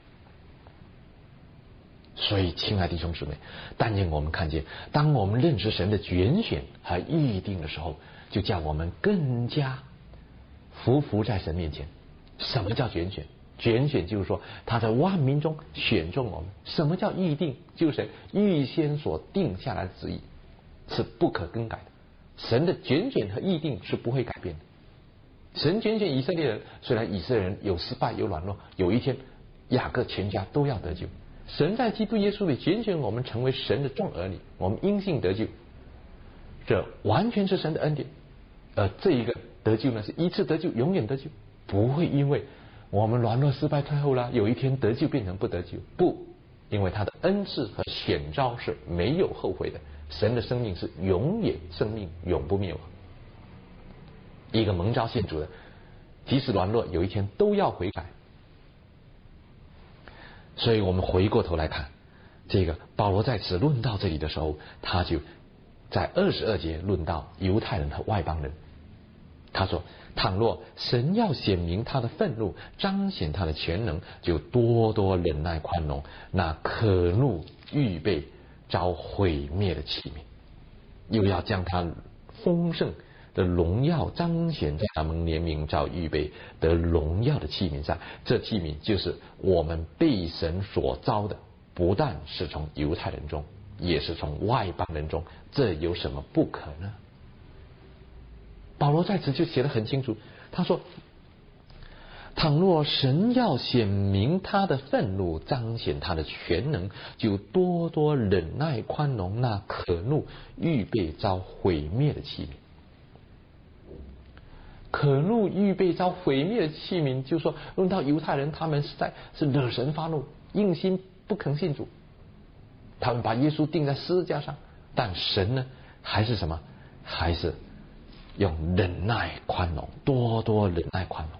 [SPEAKER 1] 所以亲爱的弟兄姊妹，但愿我们看见，当我们认识神的拣选和预定的时候，就叫我们更加匍匐在神面前。什么叫拣选？拣选就是说他在万民中选中我们。什么叫预定？就是神预先所定下来的旨意，是不可更改的。神的拣选和预定是不会改变的。神拣选以色列人，虽然以色列人有失败有软弱，有一天雅各全家都要得救。神在基督耶稣里拣选我们成为神的众儿女，我们因信得救，这完全是神的恩典。这一个得救呢，是一次得救，永远得救，不会因为我们软弱失败退后了，有一天得救变成不得救。不，因为他的恩赐和选召是没有后悔的，神的生命是永远生命，永不灭亡。一个蒙召信主的，即使软弱，有一天都要悔改。所以我们回过头来看，这个保罗在此论到这里的时候，他就在22节论到犹太人和外邦人。他说：倘若神要显明他的愤怒，彰显他的全能，就多多忍耐宽容，那可怒预备遭毁灭的器皿，又要将他丰盛的荣耀彰显在他们怜悯遭预备得荣耀的器皿上。这器皿就是我们被神所召的，不但是从犹太人中，也是从外邦人中，这有什么不可呢？保罗在此就写得很清楚，他说：倘若神要显明他的愤怒，彰显他的全能，就多多忍耐宽容那可怒预备遭毁灭的器皿。可怒预备遭毁灭的器皿，就是说论到犹太人，他们是惹神发怒，硬心不肯信主，他们把耶稣钉在十字架上，但神呢还是什么？还是用忍耐宽容，多多忍耐宽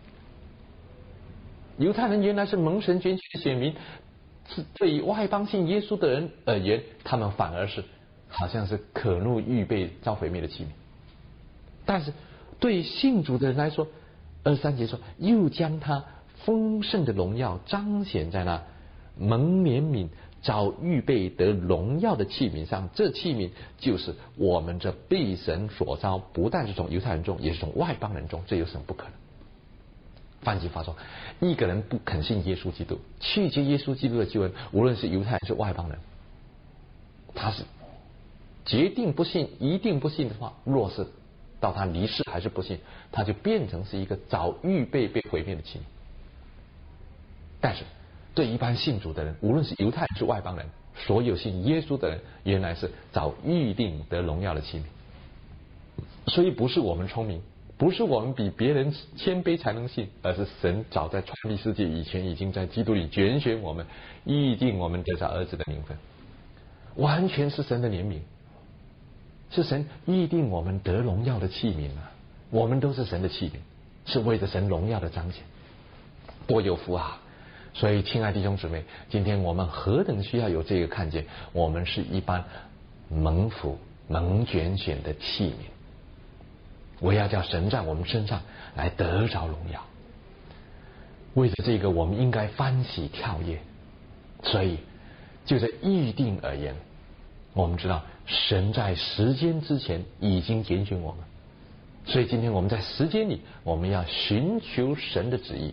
[SPEAKER 1] 容。犹太人原来是蒙神拣选的选民，是对于外邦信耶稣的人而言，他们反而是好像是可怒预备遭毁灭的器皿。但是对信主的人来说，23节说，又将他丰盛的荣耀彰显在那蒙怜悯早预备得荣耀的器皿上，这器皿就是我们这被神所召，不但是从犹太人中，也是从外邦人中，这有什么不可能？换句话说，一个人不肯信耶稣基督，拒绝耶稣基督的救恩，无论是犹太人是外邦人，他是决定不信，一定不信的话，若是到他离世还是不信，他就变成是一个早预备被毁灭的器皿。但是对一般信主的人，无论是犹太人是外邦人，所有信耶稣的人，原来是早预定得荣耀的器皿。所以不是我们聪明，不是我们比别人谦卑才能信，而是神早在创立世界以前，已经在基督里拣选我们，预定我们得着儿子的名分，完全是神的怜悯，是神预定我们得荣耀的器皿啊！我们都是神的器皿，是为着神荣耀的彰显。多有福啊！所以，亲爱弟兄姊妹，今天我们何等需要有这个看见，我们是一般蒙福、蒙拣选的器皿。我要叫神在我们身上来得着荣耀。为了这个，我们应该欢喜跳跃。所以，就在预定而言，我们知道神在时间之前已经拣选我们，所以今天我们在时间里，我们要寻求神的旨意。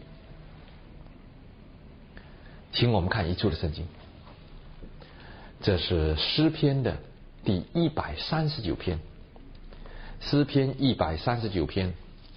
[SPEAKER 1] 请我们看一处的圣经，这是诗篇的第139篇，诗篇139篇，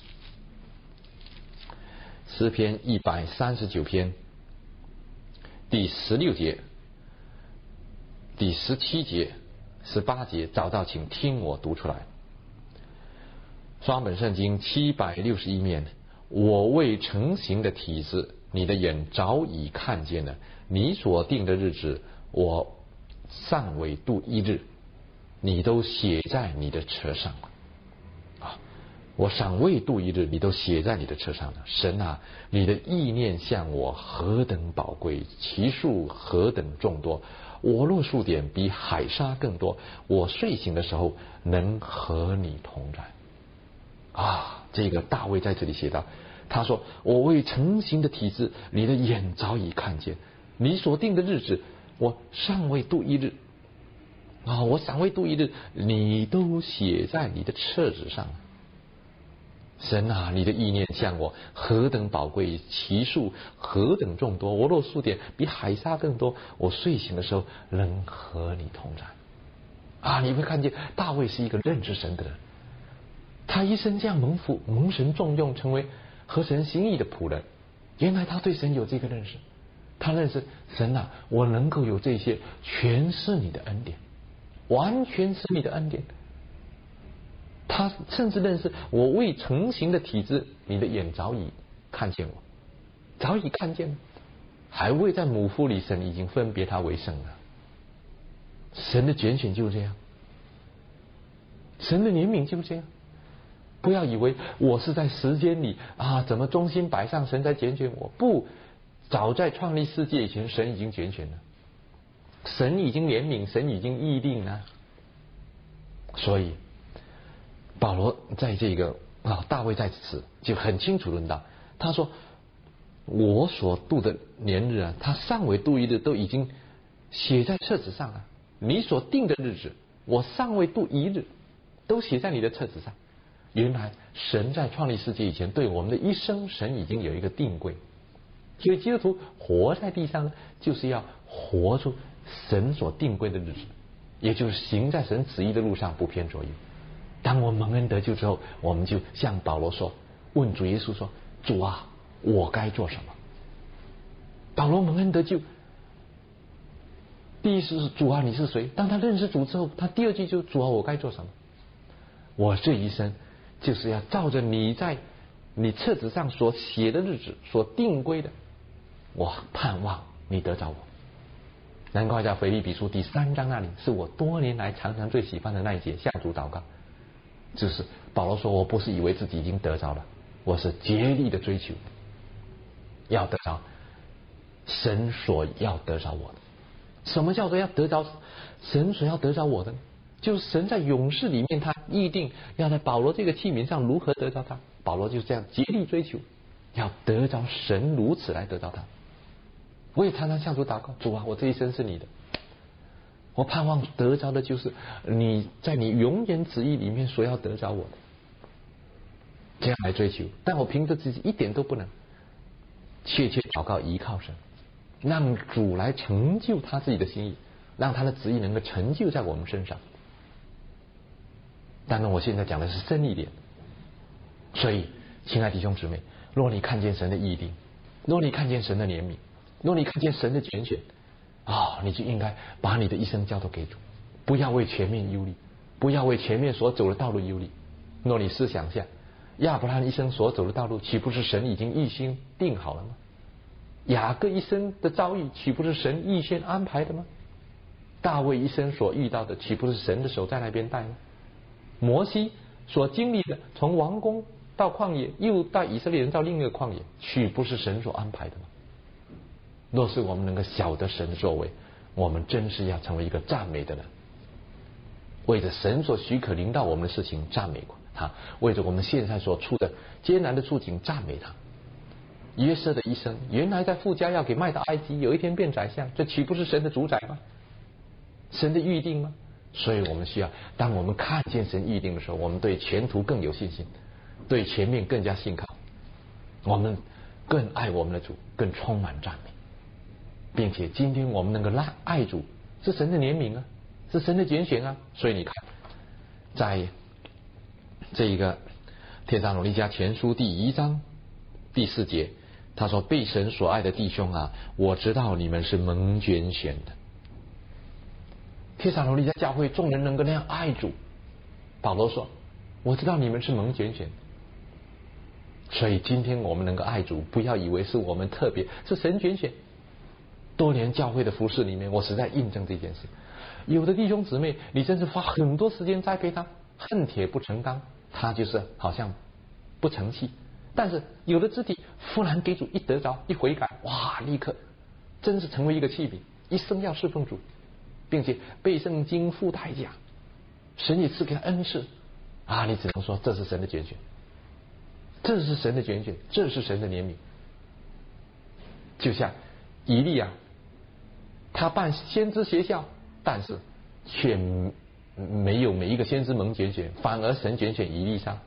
[SPEAKER 1] 诗篇139篇第16节、第17节、18节，找到请听我读出来。双本圣经761面，我未成形的体子，你的眼早已看见了，你所定的日子，我尚未度一日，你都写在你的册上了。我尚未度一日，你都写在你的册上了。神啊，你的意念向我何等宝贵，其数何等众多，我若数点，比海沙更多。我睡醒的时候，能和你同在。这个大卫在这里写道，他说：我未成形的体质，你的眼早已看见；你所定的日子，我尚未度一日。我尚未度一日，你都写在你的册子上。神啊，你的意念向我何等宝贵，其数何等众多，我若数点，比海沙更多。我睡醒的时候，能和你同在。你会看见大卫是一个认识神的人，他一生这样蒙福，蒙神重用，成为合神心意的仆人。原来他对神有这个认识，他认识神啊，我能够有这些，全是你的恩典，完全是你的恩典。他甚至认识我未成形的体质，你的眼早已看见我，早已看见了，还未在母腹里，神已经分别他为圣了。神的拣选就是这样，神的怜悯就是这样。不要以为我是在时间里怎么忠心摆上，神在拣选我。不，早在创立世界以前，神已经拣选了，神已经怜悯，神已经预定了。所以保罗在这个大卫在此就很清楚论到，他说我所度的年日他尚未度一日，都已经写在册子上了。你所定的日子，我尚未度一日，都写在你的册子上。原来神在创立世界以前，对我们的一生，神已经有一个定规。所以基督徒活在地上呢，就是要活出神所定规的日子，也就是行在神旨意的路上，不偏左右。当我们蒙恩得救之后，我们就向保罗说，问主耶稣说：主啊，我该做什么？保罗蒙恩得救，第一是主啊，你是谁？当他认识主之后，他第二句就主啊，我该做什么？我这一生就是要照着你在你册子上所写的日子，所定规的，我盼望你得着我。难怪在腓立比书第3章那里，是我多年来常常最喜欢的那一节，向主祷告。就是保罗说，我不是以为自己已经得着了，我是竭力的追求，要得着神所要得着我的。什么叫做要得着神所要得着我的呢？就是神在勇士里面，他预定要在保罗这个器皿上如何得着他。保罗就是这样竭力追求，要得着神，如此来得着他。我也常常向主祷告，主啊，我这一生是你的， 我盼望得着的就是你在你永远旨意里面所要得着我的，这样来追求。但我凭着自己一点都不能，切切祷告依靠神，让主来成就他自己的心意，让他的旨意能够成就在我们身上。当然我现在讲的是深一点，所以亲爱的弟兄姊妹，若你看见神的意定，若你看见神的怜悯，若你看见神的拣选，你就应该把你的一生交托给主，不要为前面忧虑，不要为前面所走的道路忧虑。若你思想下，亚伯拉罕一生所走的道路，岂不是神已经预先定好了吗？雅各一生的遭遇，岂不是神预先安排的吗？大卫一生所遇到的，岂不是神的手在那边带吗？摩西所经历的，从王宫到旷野，又带以色列人到另一个旷野，岂不是神所安排的吗？若是我们能够晓得神的作为，我们真是要成为一个赞美的人，为着神所许可临到我们的事情赞美他，为着我们现在所处的艰难的处境赞美他。约瑟的一生，原来在父家要给卖到埃及，有一天变宰相，这岂不是神的主宰吗？神的预定吗？所以我们需要，当我们看见神预定的时候，我们对前途更有信心，对前面更加信靠，我们更爱我们的主，更充满赞美。并且今天我们能够爱主，是神的怜悯啊，是神的拣选啊。所以你看，在这一个帖撒罗尼迦前书第1章第4节，他说：被神所爱的弟兄啊，我知道你们是蒙拣选的。帖撒罗尼迦教会众人能够那样爱主，保罗说：我知道你们是蒙拣选的。所以今天我们能够爱主，不要以为是我们特别，是神拣选。多年教会的服事里面，我实在印证这件事。有的弟兄姊妹，你真是花很多时间栽培他，恨铁不成钢，他就是好像不成器。但是有的肢体忽然给主一得着一悔改，哇，立刻真是成为一个器皿，一生要侍奉主，并且背圣经付代价，神也赐给他恩赐啊！你只能说这是神的拣选，这是神的拣选，这是神的怜悯。就像以利亚，他办先知学校，但是却没有每一个先知蒙拣选，反而神拣选以利沙。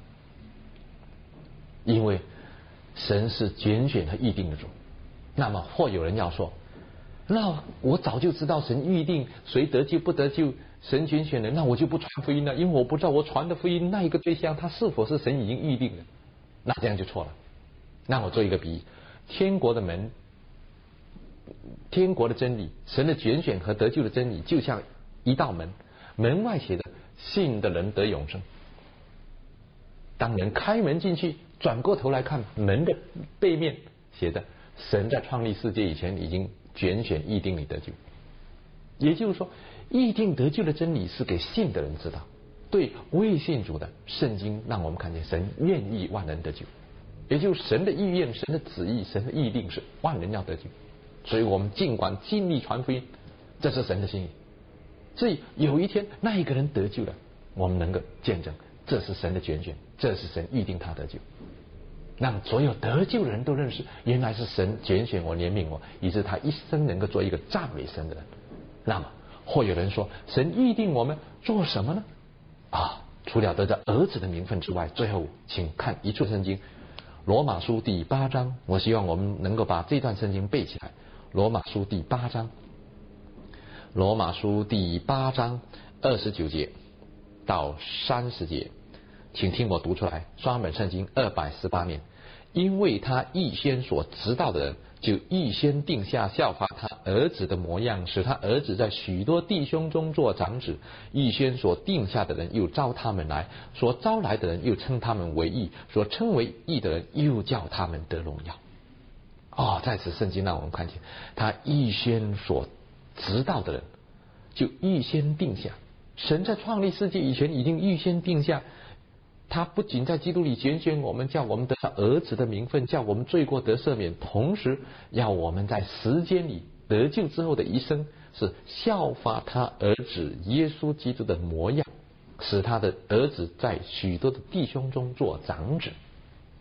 [SPEAKER 1] 因为神是拣选和预定的主。那么或有人要说，那我早就知道神预定谁得救不得救，神拣选人，那我就不传福音了，因为我不知道我传的福音那一个对象他是否是神已经预定的。那这样就错了。那我做一个比喻，天国的门，天国的真理，神的拣选和得救的真理，就像一道门，门外写的信的人得永生。当人开门进去，转过头来看门的背面写的，神在创立世界以前已经拣选预定你得救。也就是说，预定得救的真理是给信的人知道。对未信主的，圣经让我们看见神愿意万人得救，也就是神的意愿、神的旨意、神的预定是万人要得救。所以我们尽管尽力传福音，这是神的心意。所以有一天那一个人得救了，我们能够见证这是神的拣选，这是神预定他得救，让所有得救的人都认识，原来是神拣选我、怜悯我，以致他一生能够做一个赞美神的人。那么或有人说，神预定我们做什么呢？除了得着儿子的名分之外，最后请看一处圣经，罗马书第8章。我希望我们能够把这段圣经背起来。罗马书第8章，罗马书第8章29节到30节，请听我读出来。双本圣经218面。因为他预先所知道的人，就预先定下效法他儿子的模样，使他儿子在许多弟兄中做长子。预先所定下的人，又招他们来；所招来的人，又称他们为义；所称为义的人，又叫他们得荣耀。在此圣经让我们看见，他预先所知道的人，就预先定下。神在创立世界以前已经预先定下，他不仅在基督里拣选我们，叫我们得到儿子的名分，叫我们罪过得赦免，同时要我们在时间里得救之后的一生，是效法他儿子耶稣基督的模样，使他的儿子在许多的弟兄中做长子。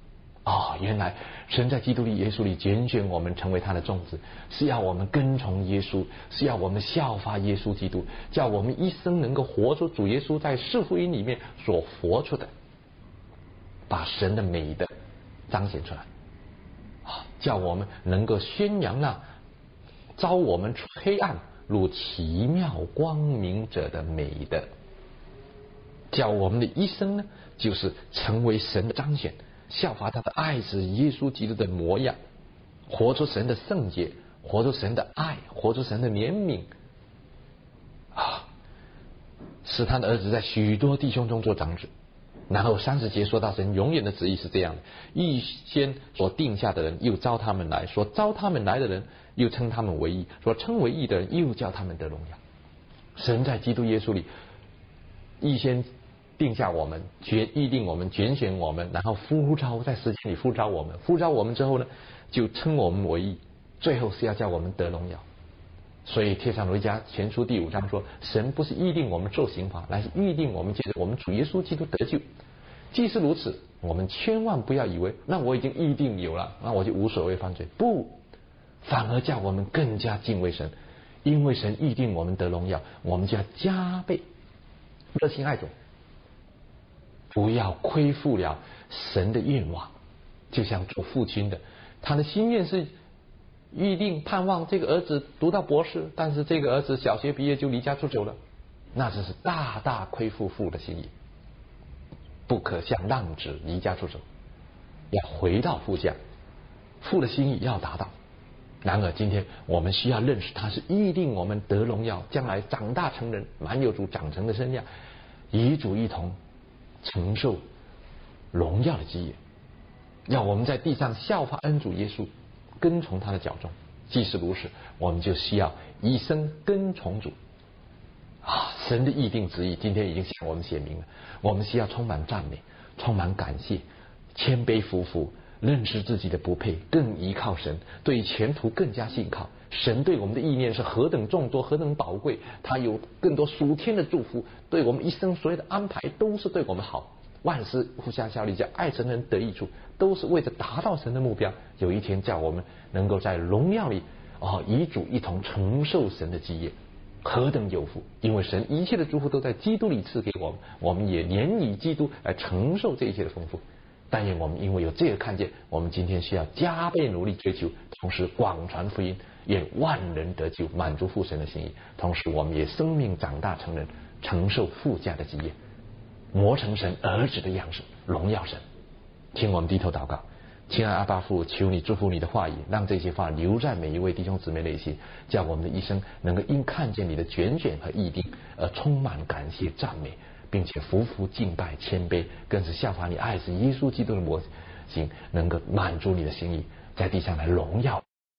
[SPEAKER 1] 原来神在基督里耶稣里拣选我们成为他的种子，是要我们跟从耶稣，是要我们效法耶稣基督，叫我们一生能够活出主耶稣在四福音里面所活出的，把神的美德彰显出来，叫我们能够宣扬那招我们出黑暗入奇妙光明者的美德，叫我们的一生呢，就是成为神的彰显，效法他的爱子耶稣基督的模样，活出神的圣洁，活出神的爱，活出神的怜悯，使他的儿子在许多弟兄中做长子。然后30节说到神永远的旨意是这样的：预先所定下的人又招他们来，说招他们来的人又称他们为义，说称为义的人又叫他们得荣耀。神在基督耶稣里预先定下我们，预定我们，拣选我们，然后呼召，在时间里呼召我们，呼召我们之后呢，就称我们为义，最后是要叫我们得荣耀。所以帖撒罗尼迦前书第5章说，神不是预定我们受刑罚，乃是预定我们借着我们主耶稣基督得救。既是如此，我们千万不要以为那我已经预定有了，那我就无所谓犯罪，不，反而叫我们更加敬畏神，因为神预定我们得荣耀，我们就要加倍热心爱主，不要亏负了神的愿望。就像做父亲的，他的心愿是预定盼望这个儿子读到博士，但是这个儿子小学毕业就离家出走了，那只是大大亏负父的心意。不可像浪子离家出走，要回到父家，父的心意要达到。然而今天我们需要认识，他是预定我们得荣耀，将来长大成人，满有主长成的身量，与主一同承受荣耀的基业。要我们在地上效法恩主耶稣，跟从他的脚踪。既是如此，我们就需要一生跟从主。神的预定旨意今天已经向我们显明了，我们需要充满赞美，充满感谢，谦卑服服，认识自己的不配，更依靠神，对前途更加信靠。神对我们的意念是何等众多，何等宝贵，他有更多属天的祝福，对我们一生所有的安排都是对我们好，万事互相效力，叫爱神人得益处，都是为着达到神的目标。有一天叫我们能够在荣耀里与主一同承受神的基业，何等有福！因为神一切的祝福都在基督里赐给我们，我们也连以基督来承受这一切的丰富。但愿我们因为有这个看见，我们今天需要加倍努力追求，同时广传福音，愿万人得救，满足父神的心意。同时我们也生命长大成人，承受父家的基业，磨成神儿子的样式，荣耀神。听我们低头祷告。亲爱阿爸父，求你祝福你的话语，让这些话留在每一位弟兄姊妹内心，叫我们的一生能够因看见你的拣选和预定而充满感谢赞美，并且服服敬拜谦卑，更是效法你爱子耶稣基督的模型，能够满足你的心意，在地上来荣耀